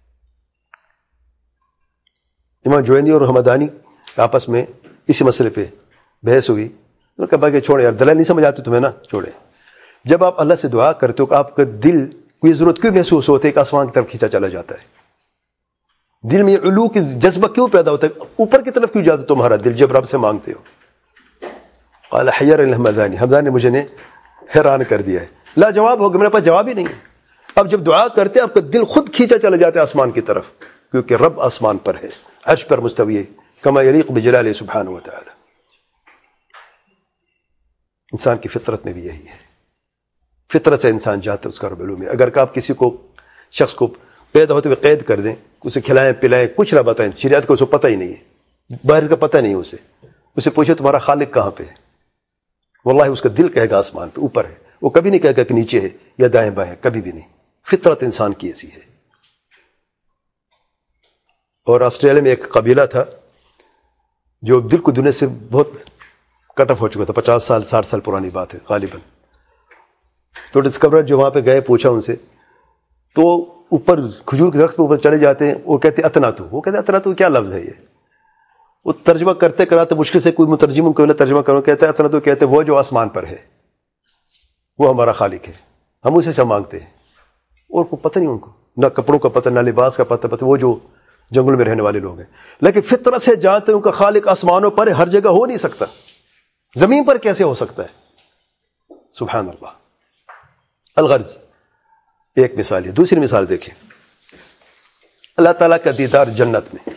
امام جوینی اور حمدانی آپس میں اسی مسئلے پہ بحث ہوئی. انہوں نے کہا کہ چھوڑے یار، دلائل نہیں سمجھ آتی تمہیں نا، چھوڑے. جب آپ اللہ سے دعا کرتے ہو کہ آپ کا دل کوئی ضرورت کیوں محسوس ہوتی ہے کہ آسمان کی طرف کھینچا چلا جاتا ہے؟ دل میں علو کی جذبہ کیوں پیدا ہوتا ہے؟ اوپر کی طرف کیوں جاتا تمہارا دل جب رب سے مانگتے ہو؟ قال حیر الحمدانی، حمدانی نے مجھے نے حیران کر دیا ہے، لا جواب ہو گیا، میرے پاس جواب ہی نہیں ہے. اب جب دعا کرتے آپ کا دل خود کھینچا چلا جاتا ہے آسمان کی طرف، کیونکہ رب آسمان پر ہے، عرش پر مستوی ہے، کما یلیق بجلالہ سبحانہ وتعالی. انسان کی فطرت میں بھی یہی ہے. فطرت سے انسان جاتا ہے اس کا رب علوم میں. اگر آپ کسی کو شخص کو پیدا ہوتے ہوئے قید کر دیں، اسے کھلائیں پلائیں، کچھ نہ بتائیں، شریعت کو اسے پتہ ہی نہیں ہے، باہر کا پتہ نہیں ہے اسے اسے پوچھے تمہارا خالق کہاں پہ ہے؟ واللہ اس کا دل کہے گا آسمان پہ، اوپر ہے. وہ کبھی نہیں کہے گا کہ نیچے ہے یا دائیں بائیں، کبھی بھی نہیں. فطرت انسان کی ایسی ہے. اور آسٹریلیا میں ایک قبیلہ تھا جو دل کو دنیا سے بہت کٹ آف ہو چکا تھا، پچاس سال ساٹھ سال پرانی بات ہے غالباً. تو ڈسکورر جو وہاں پہ گئے پوچھا ان سے، تو اوپر کھجور کے درخت پہ اوپر چڑھے جاتے ہیں، وہ کہتے اتنا تو، وہ کہتے اتنا تو کیا لفظ ہے یہ؟ وہ ترجمہ کرتے کراتے مشکل سے کوئی مترجم ان کو ترجمہ کرو، کہتا ہے اتنا تو کہتے وہ جو آسمان پر ہے وہ ہمارا خالق ہے، ہم اسے سے مانگتے ہیں. اور کو پتہ نہیں، ان کو نہ کپڑوں کا پتہ، نہ لباس کا پتہ پتہ وہ جو جنگل میں رہنے والے لوگ ہیں. لیکن فطرت سے جانتے ہیں ان کا خالق آسمانوں پر ہر جگہ ہو نہیں سکتا، زمین پر کیسے ہو سکتا ہے؟ سبحان اللہ. الغرض ایک مثال ہے. دوسری مثال دیکھیں, اللہ تعالیٰ کا دیدار جنت میں.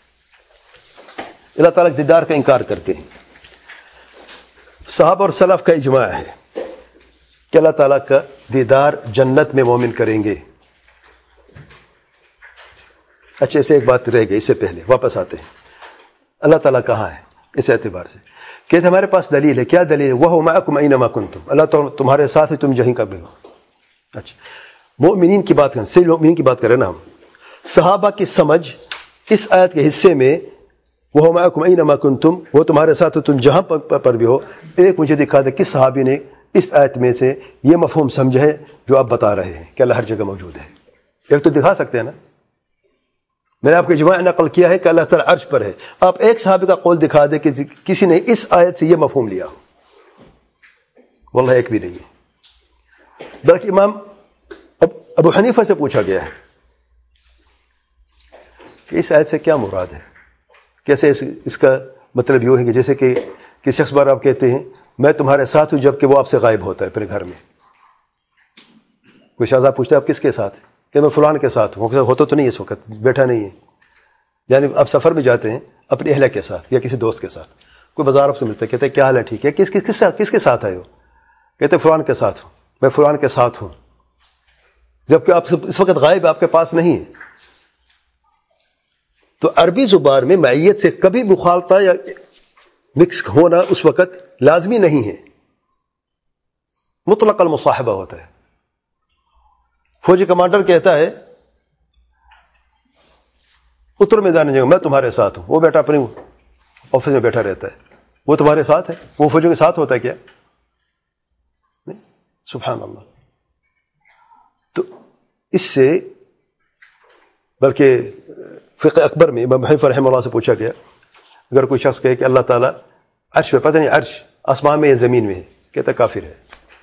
اللہ تعالیٰ کے دیدار کا انکار کرتے ہیں. صحابہ اور سلف کا اجماع ہے کہ اللہ تعالیٰ کا دیدار جنت میں مومن کریں گے. اچھا, اسے ایک بات رہ گئی, اس سے پہلے واپس آتے ہیں. اللہ تعالیٰ کہاں ہے اس اعتبار سے؟ کہتے ہمارے پاس دلیل ہے. کیا دلیل ہے؟ وَهُوَ مَعَكُمْ أَيْنَمَا كُنْتُمْ, اللہ تعالیٰ تمہارے ساتھ ہے تم جہیں کبھی ہو. اچھا, مؤمنین کی بات کریں, صرف مؤمنین کی بات کریں نا ہم. صحابہ کی سمجھ اس آیت کے حصے میں وَهُوَ مَعَكُمْ أَيْنَمَا كُنْتُمْ, وہ تمہارے ساتھ تم جہاں پر بھی ہو, ایک مجھے دکھا دے کس صحابی نے اس آیت میں سے یہ مفہوم سمجھا ہے جو آپ بتا رہے ہیں کہ اللہ ہر جگہ موجود ہے. ایک تو دکھا سکتے ہیں نا. میں نے آپ کو اجماع نقل کیا ہے کہ اللہ تعالیٰ عرش پر ہے. آپ ایک صحابی کا قول دکھا دے کہ کسی نے اس آیت سے یہ مفہوم لیا ہو. واللہ ایک بھی نہیں ہے. بلکہ امام ابو حنیفہ سے پوچھا گیا ہے کہ اس آیت سے کیا مراد ہے. کیسے اس, اس کا مطلب یہ ہے کہ جیسے کہ کسی شخص بار آپ کہتے ہیں میں تمہارے ساتھ ہوں جبکہ وہ آپ سے غائب ہوتا ہے پھر گھر میں. کوئی شہزاد پوچھتا ہے آپ کس کے ساتھ؟ کہ میں فلان کے ساتھ ہوں. ہوتا تو نہیں اس وقت, بیٹھا نہیں ہے. یعنی آپ سفر میں جاتے ہیں اپنی اہلیہ کے ساتھ یا کسی دوست کے ساتھ, کوئی بازار آپ سے ملتا ہے, کہتے ہیں کیا حال ہے, ٹھیک ہے, کس کس کس کس کے ساتھ آئے ہو؟ کہتے ہیں فلان کے ساتھ ہوں, میں فلان کے ساتھ ہوں, جبکہ آپ اس وقت غائب آپ کے پاس نہیں ہے. تو عربی زبان میں معیت سے کبھی مخالطہ یا مکس ہونا اس وقت لازمی نہیں ہے, مطلق المصاحبہ ہوتا ہے. فوجی کمانڈر کہتا ہے اتر میدان جنگ میں تمہارے ساتھ ہوں, وہ بیٹا اپنے آفس میں بیٹھا رہتا ہے, وہ تمہارے ساتھ ہے, وہ فوجیوں کے ساتھ ہوتا ہے کیا؟ نہیں. سبحان اللہ. تو اس سے بلکہ فقہ اکبر میں امام حنیفہ رحمہ اللہ سے پوچھا گیا اگر کوئی شخص کہے کہ اللہ تعالیٰ عرش پہ, پتہ نہیں عرش آسمان میں یا زمین میں ہے, کہتا کافر ہے.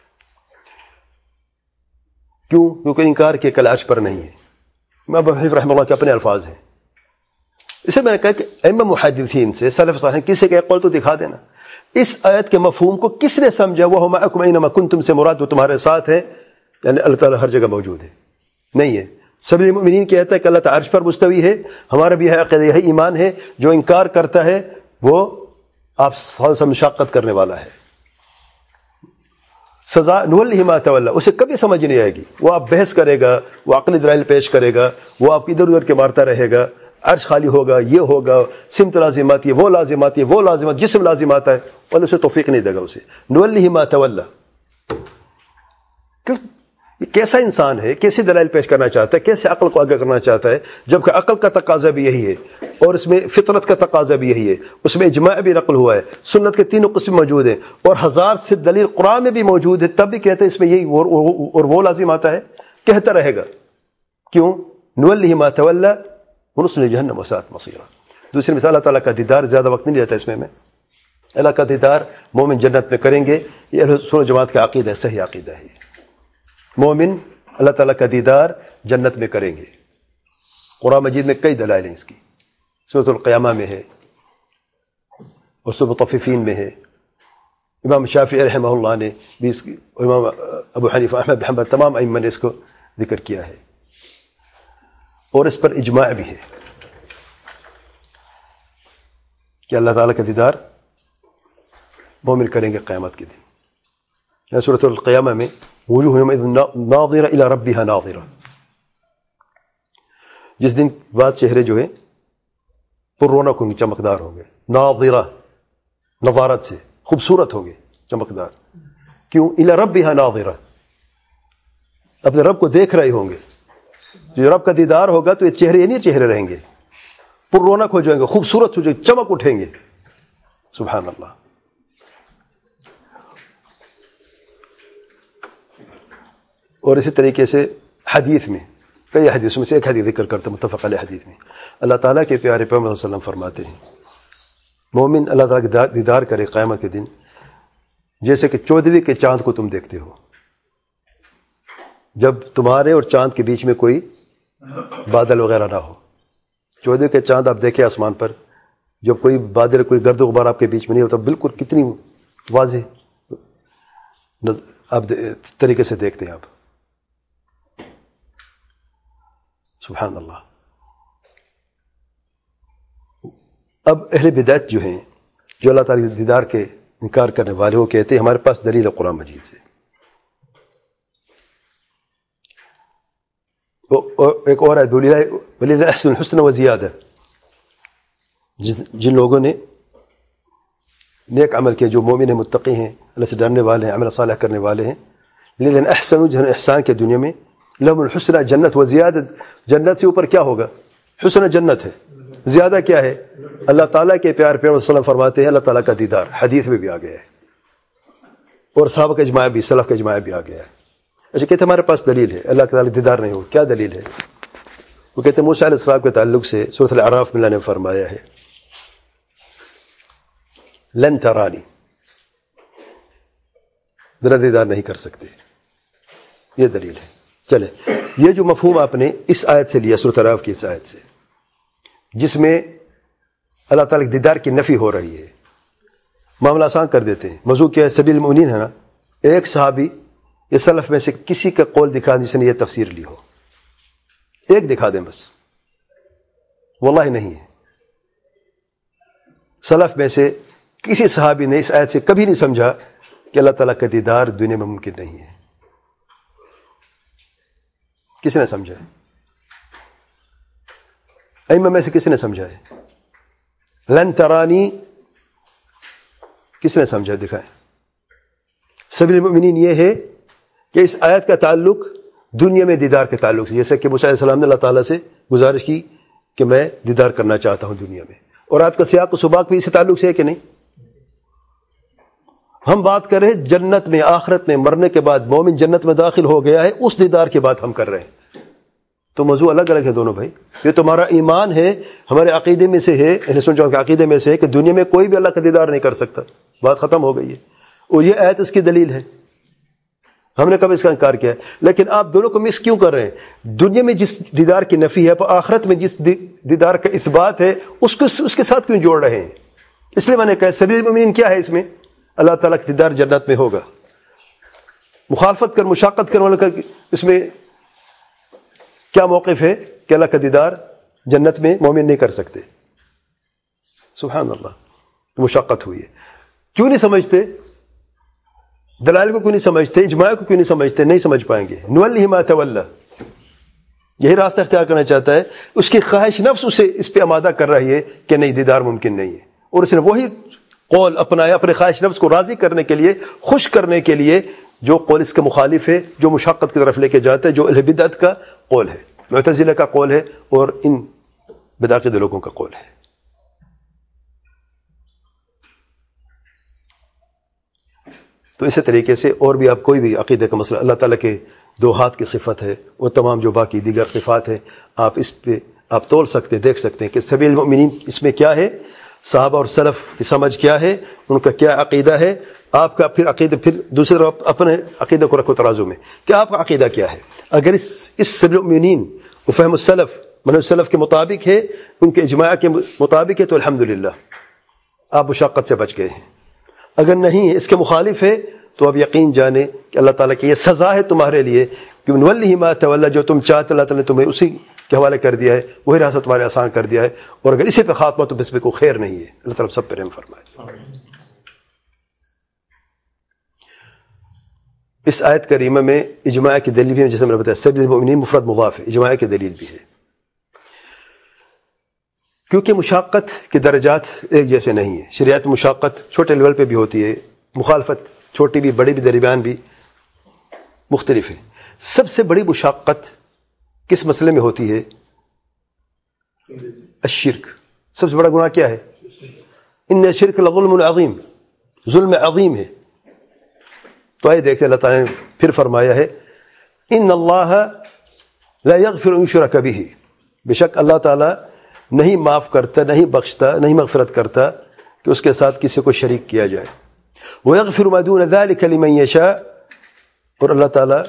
کیوں؟ کیونکہ انکار کیا کل عرش پر نہیں ہے. امام حنیفہ رحمہ اللہ کے اپنے الفاظ ہیں. اسے میں نے کہا کہ ائمہ محدثین سے سلف صالحین کسی کا ایک قول تو دکھا دینا. اس آیت کے مفہوم کو کس نے سمجھا وَهُوَ مَعَكُمْ أَيْنَمَا كُنْتُمْ سے مراد وہ تمہارے ساتھ ہے, یعنی اللہ تعالیٰ ہر جگہ موجود ہے نہیں ہے. سبھی مومنین کہتا ہے کہ اللہ تعالیٰ عرش پر مستوی ہے. ہمارا بھی ہے عقیدہ, یہی ایمان ہے. جو انکار کرتا ہے وہ آپ سے مشاقت کرنے والا ہے. سزا نُوَلِّهِ مَا تَوَلَّى, اسے کبھی سمجھ نہیں آئے گی. وہ آپ بحث کرے گا, وہ عقلی دلائل پیش کرے گا, وہ آپ ادھر ادھر کے مارتا رہے گا. عرش خالی ہوگا, یہ ہوگا, سمت لازم آتی ہے, وہ لازم آتی ہے, وہ لازمات جسم لازم آتا ہے, اور اسے توفیق نہیں دے گا. اسے نُوَلِّهِ مَا تَوَلَّى. یہ کیسا انسان ہے, کیسے دلائل پیش کرنا چاہتا ہے, کیسے عقل کو آگے کرنا چاہتا ہے, جبکہ عقل کا تقاضا بھی یہی ہے اور اس میں فطرت کا تقاضا بھی یہی ہے. اس میں اجماع بھی نقل ہوا ہے, سنت کے تینوں قسم موجود ہیں, اور ہزار سے دلیل قرآن میں بھی موجود ہے, تب بھی کہتے ہیں اس میں یہی اور وہ لازم آتا ہے. کہتا رہے گا. کیوں؟ نُوَلِّهِ مَا تَوَلَّى وَنُصْلِهُ جَهَنَّمَ وَسَاءَتْ مَصِيرًا. دوسری مثال, اللہ تعالیٰ کا دیدار, زیادہ وقت نہیں لیتا اس میں میں. اللہ کا دیدار مومن جنت میں کریں گے. یہ اہل سنت جماعت کا عقیدہ ہے, صحیح عقیدہ ہے. مومن اللہ تعالیٰ کا دیدار جنت میں کریں گے. قرآن مجید میں کئی دلائل ہیں اس کی. سورۃ القیامہ میں ہے, اور سورۃ المطففین میں ہے. امام شافعی رحمہ اللہ نے بھی اس کی, امام ابو حنیفہ, احمد بن حنبل, تمام ائمہ نے اس کو ذکر کیا ہے, اور اس پر اجماع بھی ہے کہ اللہ تعالیٰ کا دیدار مومن کریں گے قیامت کے دن. سورۃ القیامہ میں وجوہ یومئذ ناظرہ الی ربہا ناظرہ, جس دن بعد چہرے جو ہیں پر رونق ہوں گے, چمکدار ہوں گے. ناظرہ نظارت سے خوبصورت ہوں گے, چمکدار. کیوں؟ الی ربہا ناظرہ, اپنے رب کو دیکھ رہے ہوں گے. جو رب کا دیدار ہوگا تو یہ چہرے یہ نہیں چہرے رہیں گے, پر رونق ہو جائیں گے, خوبصورت ہو جائیں گے, چمک اٹھیں گے. سبحان اللہ. اور اسی طریقے سے حدیث میں, کئی حدیثوں میں سے ایک حدیث ذکر کرتے ہیں, متفق علیہ حدیث میں اللہ تعالیٰ کے پیارے پیغمبر صلی اللہ علیہ وسلم فرماتے ہیں مومن اللہ تعالیٰ کے دیدار کرے قیامت کے دن جیسے کہ چودھویں کے چاند کو تم دیکھتے ہو, جب تمہارے اور چاند کے بیچ میں کوئی بادل وغیرہ نہ ہو. چودھویں کے چاند آپ دیکھیں آسمان پر, جب کوئی بادل, کوئی گرد و غبار آپ کے بیچ میں نہیں ہوتا, بالکل کتنی واضح آپ طریقے سے دیکھتے ہیں آپ. سبحان اللہ. اب اہل بدعت جو ہیں، جو اللہ تعالیٰ کے دیدار کے انکار کرنے والے، وہ کہتے ہیں ہمارے پاس دلیل ہے قرآن مجید سے. ایک اور آیت وَلِلَّهِ أَحْسَنُ الْحُسْنَ وَزِيَادَةٌ، جن لوگوں نے نیک عمل کیا، جو مومن ہیں، متقی ہیں، اللہ سے ڈرنے والے ہیں، عمل صالح کرنے والے ہیں، لِلَّذِينَ أَحْسَنُوا، جنہوں نے احسان کے دنیا میں، لَهُمُ الْحُسْنَى جنت وَزِيَادَةٌ، جنت سے اوپر کیا ہوگا؟ حسن جنت ہے. زیادہ کیا ہے؟ اللہ تعالیٰ کے پیار پیار وسلم فرماتے ہیں اللہ تعالیٰ کا دیدار. حدیث میں بھی آ گیا ہے، اور صحابہ کا اجماع بھی، سلف کا اجماع بھی آ گیا ہے. اچھا، کہتے ہیں ہمارے پاس دلیل ہے اللہ تعالیٰ دیدار نہیں ہو. کیا دلیل ہے؟ وہ کہتے ہیں موسیٰ علیہ السلام کے تعلق سے سورۃ الاعراف میں اللہ نے فرمایا ہے لن ترانی، میرا دیدار نہیں کر سکتے. یہ دلیل ہے. چلے، یہ جو مفہوم آپ نے اس آیت سے لیا، سورۃ الاعراف کی اس آیت سے، جس میں اللہ تعالیٰ کے دیدار کی نفی ہو رہی ہے، معاملہ آسان کر دیتے ہیں. موضوع کیا ہے؟ سبیل المؤمنین ہے نا. ایک صحابی یہ سلف میں سے کسی کا قول دکھا جس نے یہ تفسیر لی ہو، ایک دکھا دیں بس. واللہ نہیں ہے. سلف میں سے کسی صحابی نے اس آیت سے کبھی نہیں سمجھا کہ اللہ تعالیٰ کا دیدار دنیا میں ممکن نہیں ہے. کس نے سمجھا ہے؟ ائمہ میں سے کس نے سمجھا ہے؟ لن ترانی کس نے سمجھا؟ دکھائیں. سبیل المؤمنین یہ ہے کہ اس آیت کا تعلق دنیا میں دیدار کے تعلق سے، جیسے کہ موسیٰ علیہ السلام نے اللہ تعالیٰ سے گزارش کی کہ میں دیدار کرنا چاہتا ہوں دنیا میں، اور آیت کا سیاق و سباق بھی اسی تعلق سے ہے کہ نہیں؟ ہم بات کر رہے ہیں جنت میں، آخرت میں، مرنے کے بعد مومن جنت میں داخل ہو گیا ہے، اس دیدار کی بات ہم کر رہے ہیں. تو موضوع الگ الگ ہے دونوں بھائی. یہ تمہارا ایمان ہے، ہمارے عقیدے میں سے ہے، اہل سنت کے عقیدے میں سے ہے کہ دنیا میں کوئی بھی اللہ کا دیدار نہیں کر سکتا. بات ختم ہو گئی ہے، اور یہ آیت اس کی دلیل ہے. ہم نے کب اس کا انکار کیا ہے؟ لیکن آپ دونوں کو مکس کیوں کر رہے ہیں؟ دنیا میں جس دیدار کی نفی ہے، آخرت میں جس دیدار کا اثبات ہے، اس کو اس کے ساتھ کیوں جوڑ رہے ہیں؟ اس لیے میں نے کہا سبیل المؤمنین کیا ہے؟ اس میں اللہ تعالیٰ کا دیدار جنت میں ہوگا. مخالفت کر مشاقت کرنے والوں کا اس میں کیا موقف ہے کہ اللہ کا دیدار جنت میں مومن نہیں کر سکتے؟ سبحان اللہ. تو مشاقت ہوئی ہے. کیوں نہیں سمجھتے؟ دلائل کو کیوں نہیں سمجھتے؟ اجماع کو کیوں نہیں سمجھتے؟ نہیں سمجھ پائیں گے. نولیہ ما تولی، یہی راستہ اختیار کرنا چاہتا ہے. اس کی خواہش نفس اسے اس پہ آمادہ کر رہی ہے کہ نہیں، دیدار ممکن نہیں ہے، اور اس نے وہی قول اپنایا اپنے خواہش نفس کو راضی کرنے کے لیے، خوش کرنے کے لیے، جو قول اس کے مخالف ہے، جو مشقت کی طرف لے کے جاتا ہے، جو اہل بدعت کا قول ہے، معتزلہ کا قول ہے، اور ان بدعقید لوگوں کا قول ہے. تو اسی طریقے سے اور بھی آپ کوئی بھی عقیدے کا مسئلہ، اللہ تعالیٰ کے دو ہاتھ کی صفت ہے اور تمام جو باقی دیگر صفات ہیں، آپ اس پہ آپ تول سکتے، دیکھ سکتے ہیں کہ سبیل المؤمنین اس میں کیا ہے، صحابہ اور سلف کی سمجھ کیا ہے، ان کا کیا عقیدہ ہے. آپ کا پھر عقیدہ، پھر دوسری طرف اپنے عقیدہ کو رکھو ترازو میں کہ آپ کا عقیدہ کیا ہے. اگر اس اس سبیل المؤمنین و فہم السلف، منہج السلف کے مطابق ہے، ان کے اجماع کے مطابق ہے، تو الحمدللہ آپ مشقت سے بچ گئے ہیں. اگر نہیں ہے، اس کے مخالف ہے، تو اب یقین جانے کہ اللہ تعالیٰ کی یہ سزا ہے تمہارے لیے کہ نولیہ ما تولی، جو تم چاہتے اللہ تعالیٰ نے تمہیں اسی کے حوالے کر دیا ہے، وہی راستہ تمہارے آسان کر دیا ہے. اور اگر اسے پہ خاتمہ تو بس میں کوئی خیر نہیں ہے. اللہ تعالیٰ سب پہ رحم فرمائے. اس آیت کریمہ میں اجماع کی دلیل بھی ہے، جیسے میں نے بتایا سبیل المؤمنین مفرد مضاف ہے، اجماع کی دلیل بھی ہے. کیونکہ مشاقت کے درجات ایک جیسے نہیں ہیں. شریعت مشاقت چھوٹے لیول پہ بھی ہوتی ہے، مخالفت چھوٹی بھی بڑی بھی درمیان بھی مختلف ہے. سب سے بڑی مشاقت کس مسئلے میں ہوتی ہے؟ الشرک. سب سے بڑا گناہ کیا ہے؟ ان الشرک لظلم عظیم، ظلم عظیم ہے. تو آئے دیکھتے اللہ تعالیٰ نے پھر فرمایا ہے ان اللہ لا یغفر ان یشرک بہ، بے شک اللہ تعالیٰ نہیں معاف کرتا، نہیں بخشتا، نہیں مغفرت کرتا کہ اس کے ساتھ کسی کو شریک کیا جائے. وَيَغْفِرُ مَا دُونَ ذَلِكَ لِمَنْ يَشَاءُ، اور اللہ تعالیٰ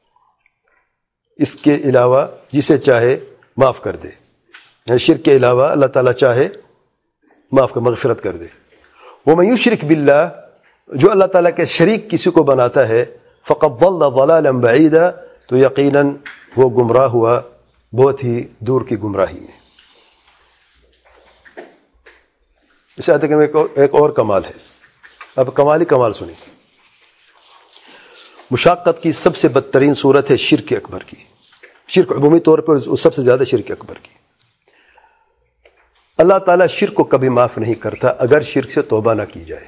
اس کے علاوہ جسے چاہے معاف کر دے. یعنی شرک کے علاوہ اللہ تعالیٰ چاہے معاف کر، مغفرت کر دے. وَمَنْ يُشْرِكْ بِاللَّهِ، جو اللہ تعالیٰ کے شریک کسی کو بناتا ہے، فَقَدْ ضَلَّ ضَلَالًا بَعِيدًا، تو یقیناً وہ گمراہ ہوا بہت ہی دور کی گمراہی میں۔ اس آیت میں ایک اور کمال ہے، اب کمال ہی کمال سنیں۔ مشاقت کی سب سے بدترین صورت ہے شرک اکبر کی، شرک عمومی طور پر سب سے زیادہ شرک اکبر کی۔ اللہ تعالیٰ شرک کو کبھی معاف نہیں کرتا اگر شرک سے توبہ نہ کی جائے۔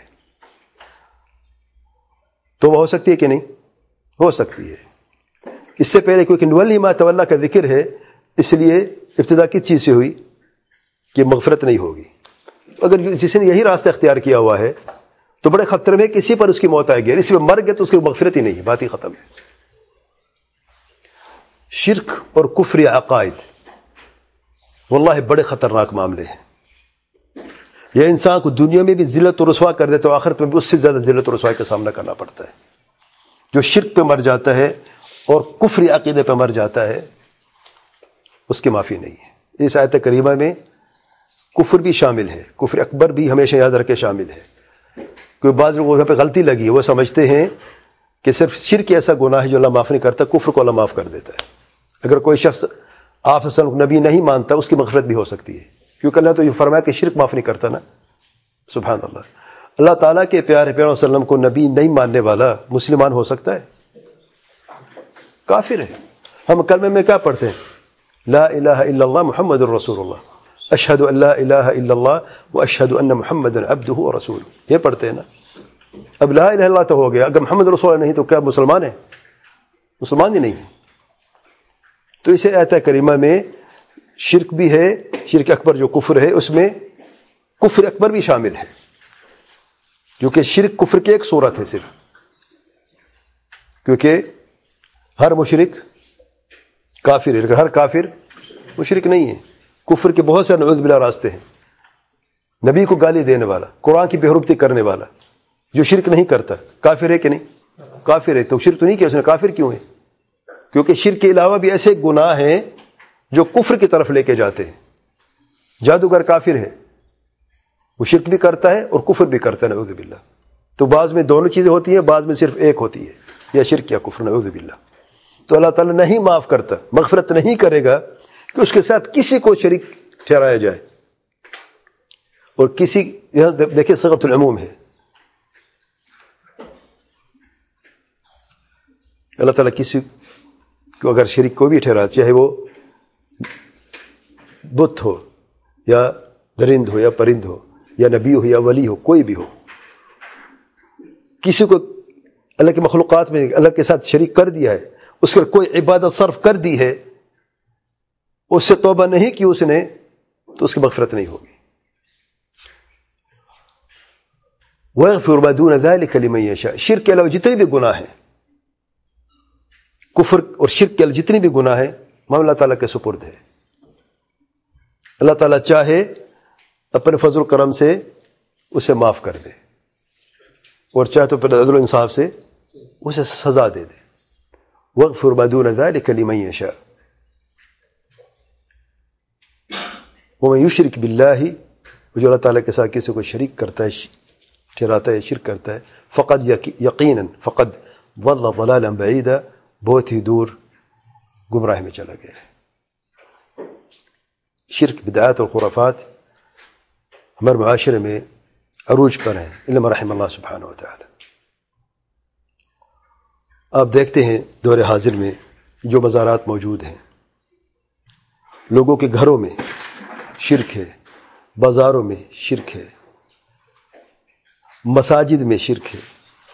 توبہ ہو سکتی ہے کہ نہیں؟ ہو سکتی ہے۔ اس سے پہلے کیونکہ نولی ما تولا کا ذکر ہے، اس لیے ابتدا کس چیز سے ہوئی کہ مغفرت نہیں ہوگی۔ اگر جس نے یہی راستہ اختیار کیا ہوا ہے تو بڑے خطرے میں کسی پر اس کی موت آئے گی، اسی پہ مر گئے تو اس کی مغفرت ہی نہیں ہے، بات ہی ختم ہے۔ شرک اور کفر عقائد واللہ بڑے خطرناک معاملے ہیں۔ یہ انسان کو دنیا میں بھی ذلت و رسوا کر دیتے، تو آخرت میں بھی اس سے زیادہ ذلت و رسوائی کا سامنا کرنا پڑتا ہے۔ جو شرک پہ مر جاتا ہے اور کفر عقیدے پہ مر جاتا ہے اس کی معافی نہیں ہے۔ اس آیت کریمہ میں کفر بھی شامل ہے، کفر اکبر بھی ہمیشہ یاد رکھے شامل ہے۔ کیونکہ بعض لوگوں پہ غلطی لگی، وہ سمجھتے ہیں کہ صرف شرک ایسا گناہ ہے جو اللہ معاف نہیں کرتا، کفر کو اللہ معاف کر دیتا ہے۔ اگر کوئی شخص آپ صلی اللہ علیہ وسلم نبی نہیں مانتا، اس کی مغفرت بھی ہو سکتی ہے، کیونکہ اللہ تو یہ فرمایا کہ شرک معاف نہیں کرتا نا۔ سبحان اللہ، اللہ تعالیٰ کے پیارے پیارے وسلم کو نبی نہیں ماننے والا مسلمان ہو سکتا ہے؟ کافر ہے۔ ہم کلمے میں کیا پڑھتے ہیں؟ لا الہ الا اللہ محمد الرسول اللہ، اشہد ان لا الہ الا اللہ و اشہد ان محمد عبدہ و رسولہ، یہ پڑھتے ہیں نا۔ اب لا الہ الا اللہ تو ہو گیا، اگر محمد رسول اللہ نہیں تو کیا مسلمان ہے؟ مسلمان ہی نہیں ہے۔ تو اسے آیت کریمہ میں شرک بھی ہے، شرک اکبر جو کفر ہے اس میں کفر اکبر بھی شامل ہے، کیونکہ شرک کفر کی ایک صورت ہے صرف، کیونکہ ہر مشرک کافر ہے لیکن ہر کافر مشرک نہیں ہے۔ کفر کے بہت سے نعوذ باللہ راستے ہیں۔ نبی کو گالی دینے والا، قرآن کی بے حرمتی کرنے والا جو شرک نہیں کرتا کافر ہے کہ نہیں؟ کافر ہے۔ تو شرک تو نہیں کیا اس نے، کافر کیوں ہے؟ کیونکہ شرک کے علاوہ بھی ایسے گناہ ہیں جو کفر کی طرف لے کے جاتے ہیں۔ جادوگر کافر ہے، وہ شرک بھی کرتا ہے اور کفر بھی کرتا ہے، نعوذ باللہ۔ تو بعض میں دونوں چیزیں ہوتی ہیں، بعض میں صرف ایک ہوتی ہے، یا شرک یا کفر، نعوذ باللہ۔ تو اللہ تعالیٰ نہیں معاف کرتا، مغفرت نہیں کرے گا کہ اس کے ساتھ کسی کو شریک ٹھہرایا جائے، اور کسی، یہاں دیکھیں صیغۃ العموم ہے، اللہ تعالیٰ کسی کو اگر شریک کو بھی ٹھہرا، چاہے وہ بت ہو یا درند ہو یا پرند ہو یا نبی ہو یا ولی ہو، کوئی بھی ہو، کسی کو اللہ کے مخلوقات میں اللہ کے ساتھ شریک کر دیا ہے، اس پر کوئی عبادت صرف کر دی ہے، اس سے توبہ نہیں کی اس نے، تو اس کی مغفرت نہیں ہوگی۔ وَيَغْفِرُ مَا دُونَ ذَلِكَ لِمَن يَشَاءُ، شرک کے علاوہ جتنے بھی گناہ ہیں، کفر اور شرک کے علاوہ جتنی بھی گناہ ہیں، وہ اللہ تعالیٰ کے سپرد ہے۔ اللہ تعالیٰ چاہے اپنے فضل و کرم سے اسے معاف کر دے، اور چاہے تو پھر عدل و انصاف سے اسے سزا دے دے۔ وَاغْفِرْ مَا دُونَ ذَلِكَ لِمَن يَشَاءُ وَمَن يُشْرِكْ بِاللَّهِ، جو اللہ تعالیٰ کے ساتھ کسی کو شریک کرتا ہے، ٹھہراتا ہے، شرک کرتا ہے، فقد یقیناً فقد ضل ضلالا بعیدا، بہت ہی دور گمراہ میں چلا گیا ہے۔ شرک، بدعات اور خرافات ہمارے معاشرے میں عروج پر ہیں، الا ما رحم اللہ سبحانہ وتعالی۔ آپ دیکھتے ہیں دور حاضر میں جو مزارات موجود ہیں، لوگوں کے گھروں میں شرک ہے، بازاروں میں شرک ہے، مساجد میں شرک ہے،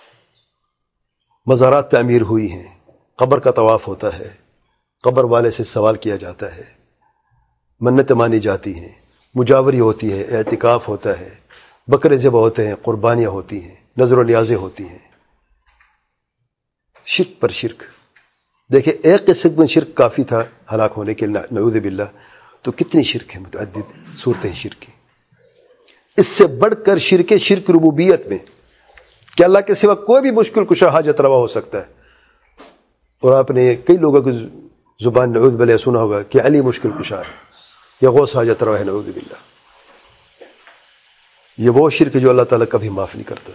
مزارات تعمیر ہوئی ہیں، قبر کا طواف ہوتا ہے، قبر والے سے سوال کیا جاتا ہے، منتیں مانی جاتی ہیں، مجاوری ہوتی ہے، اعتکاف ہوتا ہے، بکرے ذبح ہوتے ہیں، قربانیاں ہوتی ہیں، نظر و نیازیں ہوتی ہیں، شرک پر شرک۔ دیکھیں ایک قسم میں شرک کافی تھا ہلاک ہونے کے، نعوذ باللہ، تو کتنی شرک ہے، متعدد صورتیں شرک کی۔ اس سے بڑھ کر شرک شرک ربوبیت میں کہ اللہ کے سوا کوئی بھی مشکل کشا حاجت روا ہو سکتا ہے، اور آپ نے کئی لوگوں کی زبان نعوذ باللہ سنا ہوگا کہ علی مشکل کشا ہے یا غوث حاجت روا ہے، نعوذ باللہ۔ یہ وہ شرک جو اللہ تعالیٰ کبھی معاف نہیں کرتا،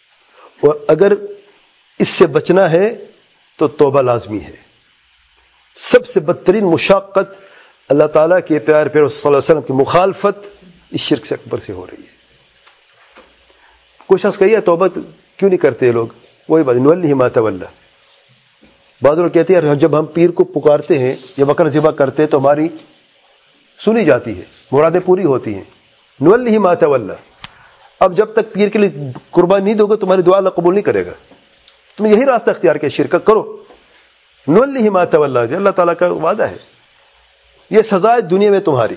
اور اگر اس سے بچنا ہے تو توبہ لازمی ہے، سب سے بدترین مشقت اللہ تعالیٰ کے پیارے پیغمبر صلی اللہ علیہ وسلم کی مخالفت اس شرک سے اکبر سے ہو رہی ہے. کوئی شخص کہیے توبہ کیوں نہیں کرتے لوگ؟ وہی بات نولی ما تولی. بعض لوگ کہتے ہیں جب ہم پیر کو پکارتے ہیں یا بکر ذبح کرتے ہیں تو ہماری سنی جاتی ہے، مرادیں پوری ہوتی ہیں. نولی ما تولی. اب جب تک پیر کے لیے قربانی نہیں دو گے تمہاری دعا اللہ قبول نہیں کرے گا. تم یہی راستہ اختیار کیا شرک کرو. نولی ما تولی اللہ تعالیٰ کا وعدہ ہے، یہ سزا ہے دنیا میں تمہاری.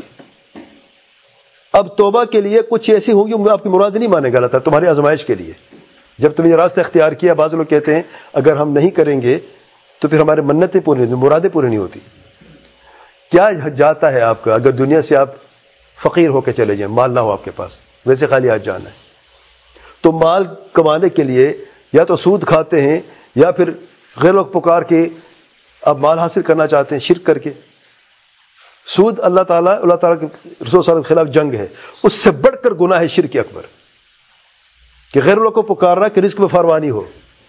اب توبہ کے لیے کچھ ایسی ہوگی وہ آپ کی مراد نہیں مانے گا اللہ تعالیٰ تمہاری آزمائش کے لیے. جب تم یہ راستہ اختیار کیا، بعض لوگ کہتے ہیں اگر ہم نہیں کریں گے تو پھر ہمارے منتیں پوری نہیں، مرادیں پوری نہیں ہوتی. کیا جاتا ہے آپ کا اگر دنیا سے آپ فقیر ہو کے چلے جائیں، مال نہ ہو آپ کے پاس، ویسے خالی ہاتھ جانا ہے، تو مال کمانے کے لیے یا تو سود کھاتے ہیں یا پھر غیر لوگ پکار کے آپ مال حاصل کرنا چاہتے ہیں شرک کر کے. سود اللہ تعالیٰ اللہ تعالیٰ کے رسول صلی اللہ علیہ وسلم کے خلاف جنگ ہے. اس سے بڑھ کر گناہ ہے شرک اکبر کہ غیر اللہ کو پکارنا کہ رزق میں فراوانی ہو.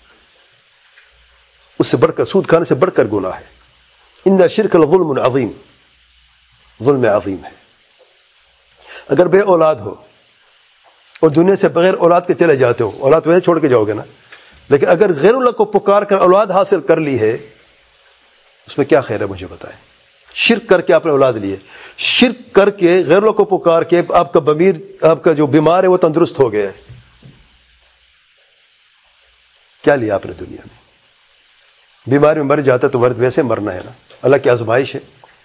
اس سے بڑھ کر سود کھانے سے بڑھ کر گناہ ہے. ان شرک الظلم عظیم، ظلم عظیم ہے. اگر بے اولاد ہو اور دنیا سے بغیر اولاد کے چلے جاتے ہو، اولاد ویسے چھوڑ کے جاؤ گے نا، لیکن اگر غیر اللہ کو پکار کر اولاد حاصل کر لی ہے اس میں کیا خیر ہے مجھے بتائیں. شرک کر کے آپ نے اولاد لیے، شرک کر کے غیر اللہ کو پکار کے آپ کا بمیر آپ کا جو بیمار ہے وہ تندرست ہو گیا ہے. کیا لیا آپ نے دنیا میں؟ بیماری میں مر جاتا تو مرد ویسے مرنا ہے نا، اللہ کی آزمائش ہے.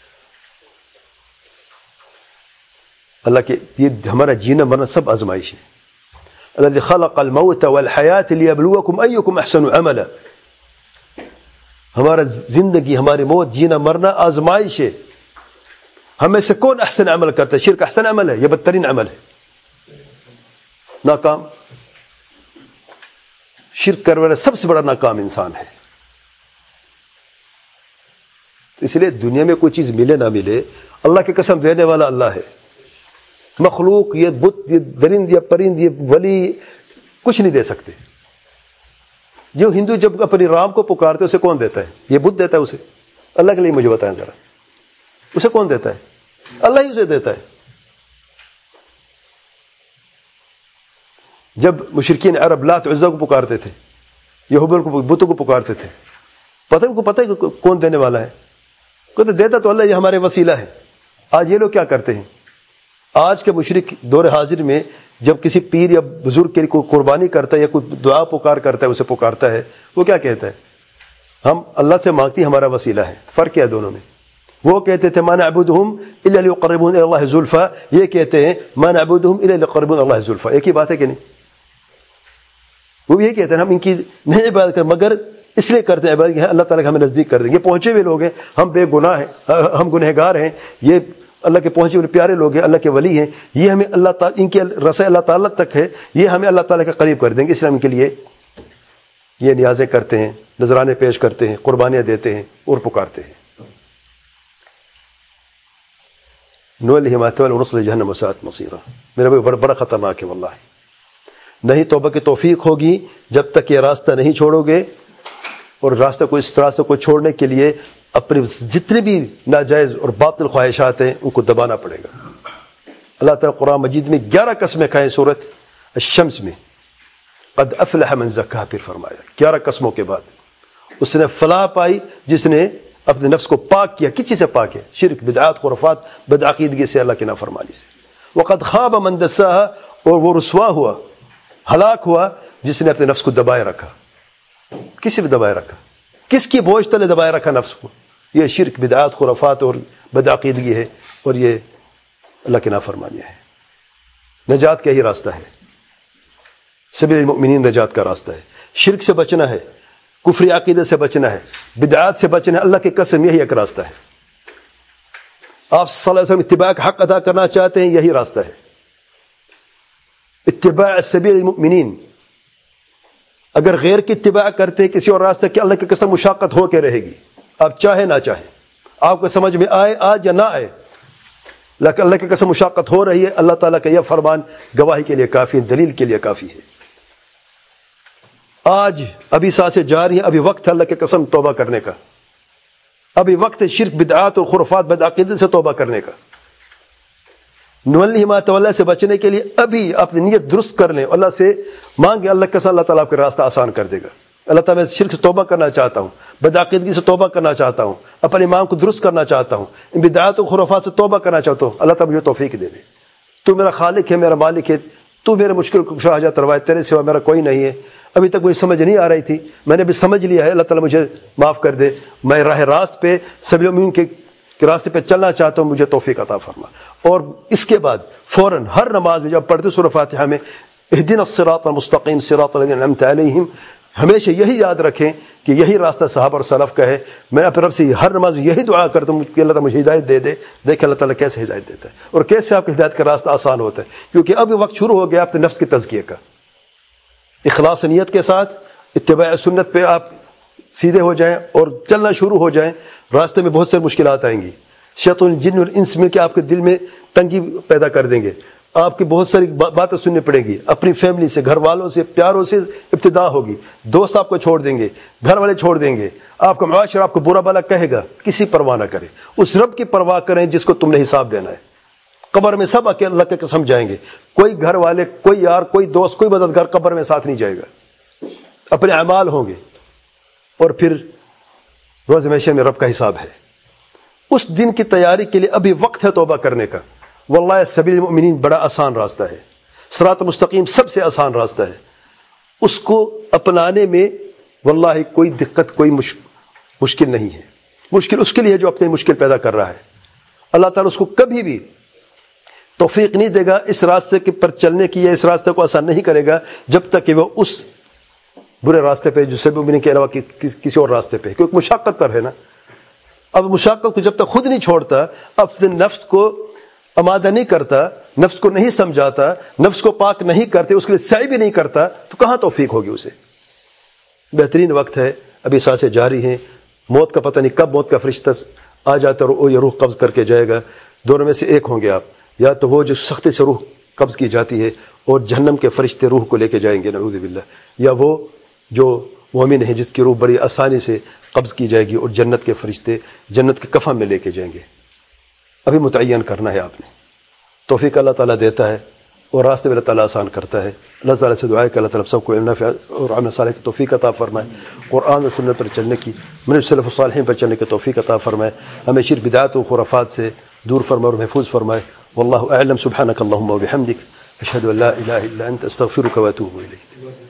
اللہ کے یہ ہمارا جینا مرنا سب آزمائش ہے. الذی خلق الموت والحیات لیبلوکم ایکم احسن عملا. ہمارا زندگی، ہماری موت، جینا مرنا آزمائش ہے. ہمیں سے کون احسن عمل کرتا ہے؟ شرک احسن عمل ہے، یہ بدترین عمل ہے، ناکام. شرک کرنے والا سب سے بڑا ناکام انسان ہے. اس لیے دنیا میں کوئی چیز ملے نہ ملے، اللہ کی قسم دینے والا اللہ ہے. مخلوق یہ بت، یہ درند، یہ پرند، یہ ولی کچھ نہیں دے سکتے. جو ہندو جب اپنی رام کو پکارتے اسے کون دیتا ہے؟ یہ بت دیتا ہے اسے؟ اللہ کے لیے مجھے بتائیں ذرا، اسے کون دیتا ہے؟ اللہ ہی اسے دیتا ہے. جب مشرکین عرب لات عزا کو پکارتے تھے، یہ حبل کو، بتوں کو پکارتے تھے، پتہ کو پتہ ہے کون دینے والا ہے؟ کہتے دیتا تو اللہ، یہ ہمارے وسیلہ ہے. آج یہ لوگ کیا کرتے ہیں؟ آج کے مشرک دور حاضر میں جب کسی پیر یا بزرگ کے لیے کوئی قربانی کرتا ہے یا کوئی دعا پکار کرتا ہے، اسے پکارتا ہے، وہ کیا کہتا ہے؟ ہم اللہ سے مانگتی ہمارا وسیلہ ہے. فرق کیا ہے دونوں میں؟ وہ کہتے تھے ما نعبدہم الا لیقربونا الی اللہ زلفی، یہ کہتے ہیں ما نعبدہم الا لیقربونا الی اللہ زلفی. ایک ہی بات ہے کہ نہیں؟ وہ بھی یہی کہتے ہیں ہم ان کی نہیں عبادت کریں مگر اس لیے کرتے ہیں عبادت کہ اللہ تعالیٰ ہمیں نزدیک کر دیں گے. پہنچے ہوئے لوگ ہیں، ہم بے گناہ ہیں، ہم گنہگار ہیں، یہ اللہ کے پہنچے ہوئے پیارے لوگ ہیں، اللہ کے ولی ہیں، یہ ہمیں اللہ تعالیٰ ان کی رسائی اللہ تعالیٰ تک ہے، یہ ہمیں اللہ تعالیٰ کے قریب کر دیں گے. اس لیے ہم ان کے لیے یہ نیازیں کرتے ہیں، نذرانے پیش کرتے ہیں، قربانیاں دیتے ہیں اور پکارتے ہیں. نولیہ ما تولی ونصلہ جہنم وساءت مصیرا. میرا بھائی بڑا خطرناک ہے واللہ. نہیں توبہ کی توفیق ہوگی جب تک یہ راستہ نہیں چھوڑو گے، اور راستہ کو اس راستہ کو چھوڑنے کے لیے اپنے جتنے بھی ناجائز اور باطل خواہشات ہیں ان کو دبانا پڑے گا. اللہ تعالیٰ قرآن مجید میں گیارہ قسمیں کھائیں سورۃ الشمس میں، قد افلح من زکاہا، پھر فرمایا گیارہ قسموں کے بعد اس نے فلاح پائی جس نے اپنے نفس کو پاک کیا. کس چیز سے پاک ہے؟ شرک، بدعات، خرافات، بدعقیدگی سے، اللہ کی نافرمانی سے. وقد خاب من دساہا، اور وہ رسوا ہوا، ہلاک ہوا جس نے اپنے نفس کو دبائے رکھا. کسی بھی دبائے رکھا، کس کی بوجھ تلے دبائے رکھا نفس کو؟ یہ شرک، بدعات، خرافات اور بدعقیدگی ہے، اور یہ اللہ کی نافرمانی ہے. نجات کا ہی راستہ ہے، سبیل المؤمنین نجات کا راستہ ہے. شرک سے بچنا ہے، کفری عقیدے سے بچنا ہے، بدعات سے بچنا ہے. اللہ کی قسم یہی ایک راستہ ہے. آپ صلی اللہ علیہ وسلم اتباع کا حق ادا کرنا چاہتے ہیں، یہی راستہ ہے، اتباع سبیل المؤمنین. اگر غیر کی اتباع کرتے ہیں کسی اور راستہ کی، اللہ کی قسم مشاقت ہو کے رہے گی، آپ چاہے نہ چاہے، آپ کو سمجھ میں آئے آج یا نہ آئے، لیکن اللہ کی قسم مشاقت ہو رہی ہے. اللہ تعالیٰ کا یہ فرمان گواہی کے لیے کافی ہے، دلیل کے لیے کافی ہے. آج ابھی سانسیں جاری ہیں، ابھی وقت ہے اللہ کی قسم توبہ کرنے کا. ابھی وقت ہے شرک بدعات اور خرافات بدعقیدت سے توبہ کرنے کا. نولی ما تولی سے بچنے کے لیے ابھی اپنی نیت درست کر لیں, اللہ سے مانگیں, اللہ کے ساتھ اللہ تعالیٰ آپ کا راستہ آسان کر دے گا. اللہ تعالیٰ میں شرک سے توبہ کرنا چاہتا ہوں, بدعقیدگی سے توبہ کرنا چاہتا ہوں, اپنے ایمان کو درست کرنا چاہتا ہوں, ان بدعات و خرافات سے توبہ کرنا چاہتا ہوں. اللہ تعالیٰ مجھے توفیق دے دے. تو میرا خالق ہے, میرا مالک ہے, تو میرے مشکل کو کشا حاجت روائے, تیرے سوا میرا کوئی نہیں ہے. ابھی تک مجھے سمجھ نہیں آ رہی تھی, میں نے بھی سمجھ لیا ہے, اللہ تعالیٰ مجھے معاف کر دے. میں راہ راست پہ سبیل المؤمنین کے کہ راستے پہ چلنا چاہتا ہوں, مجھے توفیق عطا فرما. اور اس کے بعد فوراً ہر نماز میں جب پڑھتے سورہ فاتحہ میں اہدنا الصراط المستقیم صراط الذین انعمت علیہم, ہمیشہ یہی یاد رکھیں کہ یہی راستہ صحابہ اور سلف کا ہے. میں اپنے رب سے ہر نماز میں یہی دعا کرتا ہوں کہ اللہ تعالیٰ مجھے ہدایت دے دے. دیکھیں اللہ تعالیٰ کیسے ہدایت دیتا ہے اور کیسے آپ کی ہدایت کا راستہ آسان ہوتا ہے, کیونکہ اب وقت شروع ہو گیا آپ کے نفس کے تزکیے کا. اخلاص نیت کے ساتھ اتباع سنت پہ آپ سیدھے ہو جائیں اور چلنا شروع ہو جائیں. راستے میں بہت ساری مشکلات آئیں گی, شیطان جن اور انس مل کے آپ کے دل میں تنگی پیدا کر دیں گے, آپ کی بہت ساری باتیں سننی پڑیں گی, اپنی فیملی سے, گھر والوں سے, پیاروں سے ابتدا ہوگی, دوست آپ کو چھوڑ دیں گے, گھر والے چھوڑ دیں گے, آپ کا معاشرہ آپ کو برا بھلا کہے گا. کسی پرواہ نہ کریں, اس رب کی پرواہ کریں جس کو تم نے حساب دینا ہے. قبر میں سب اکیلے اللہ کے قسم جائیں گے, کوئی گھر والے, کوئی یار, کوئی دوست, کوئی مددگار قبر میں ساتھ نہیں جائے گا. اپنے اعمال ہوں گے اور پھر روز محشر میں رب کا حساب ہے. اس دن کی تیاری کے لیے ابھی وقت ہے توبہ کرنے کا. واللہ سبیل المؤمنین بڑا آسان راستہ ہے, صراط مستقیم سب سے آسان راستہ ہے. اس کو اپنانے میں واللہ کوئی دقت, کوئی مشکل نہیں ہے. مشکل اس کے لیے جو اپنی مشکل پیدا کر رہا ہے. اللہ تعالیٰ اس کو کبھی بھی توفیق نہیں دے گا اس راستے کے پر چلنے کی, یا اس راستے کو آسان نہیں کرے گا جب تک کہ وہ اس برے راستے پہ جو سبیل المؤمنین کے علاوہ کسی اور راستے پہ, کیونکہ مشقت پر ہے نا. اب مشقت کو جب تک خود نہیں چھوڑتا, اپنے نفس کو آمادہ نہیں کرتا, نفس کو نہیں سمجھاتا, نفس کو پاک نہیں کرتے, اس کے لیے سعی بھی نہیں کرتا, تو کہاں توفیق ہوگی اسے. بہترین وقت ہے, ابھی سانسیں جاری ہیں, موت کا پتہ نہیں کب موت کا فرشتہ آ جاتا ہے اور یہ روح قبض کر کے جائے گا. دونوں میں سے ایک ہوں گے آپ, یا تو وہ جو سختی سے روح قبض کی جاتی ہے اور جہنم کے فرشتے روح کو لے کے جائیں گے نعوذ باللہ, یا وہ جو مومن ہے جس کی روح بڑی آسانی سے قبض کی جائے گی اور جنت کے فرشتے جنت کے کفن میں لے کے جائیں گے. ابھی متعین کرنا ہے آپ نے. توفیق اللہ تعالیٰ دیتا ہے اور راستے میں اللہ تعالیٰ آسان کرتا ہے. اللہ تعالیٰ سے دعا ہے کہ اللہ تعالیٰ سب کو علم نافع اور عمل صالح کی توفیق عطا فرمائے, قرآن و سنت پر چلنے کی, منہج سلف الصالحین پر چلنے کی توفیق عطا فرمائے, ہمیں شرک بدعات و خرافات سے دور فرمائے اور محفوظ فرمائے. واللہ اعلم. سبحانک اللہم و بحمدک, اشہد ان لا الہ الا انت, استغفرک و اتوب الیک.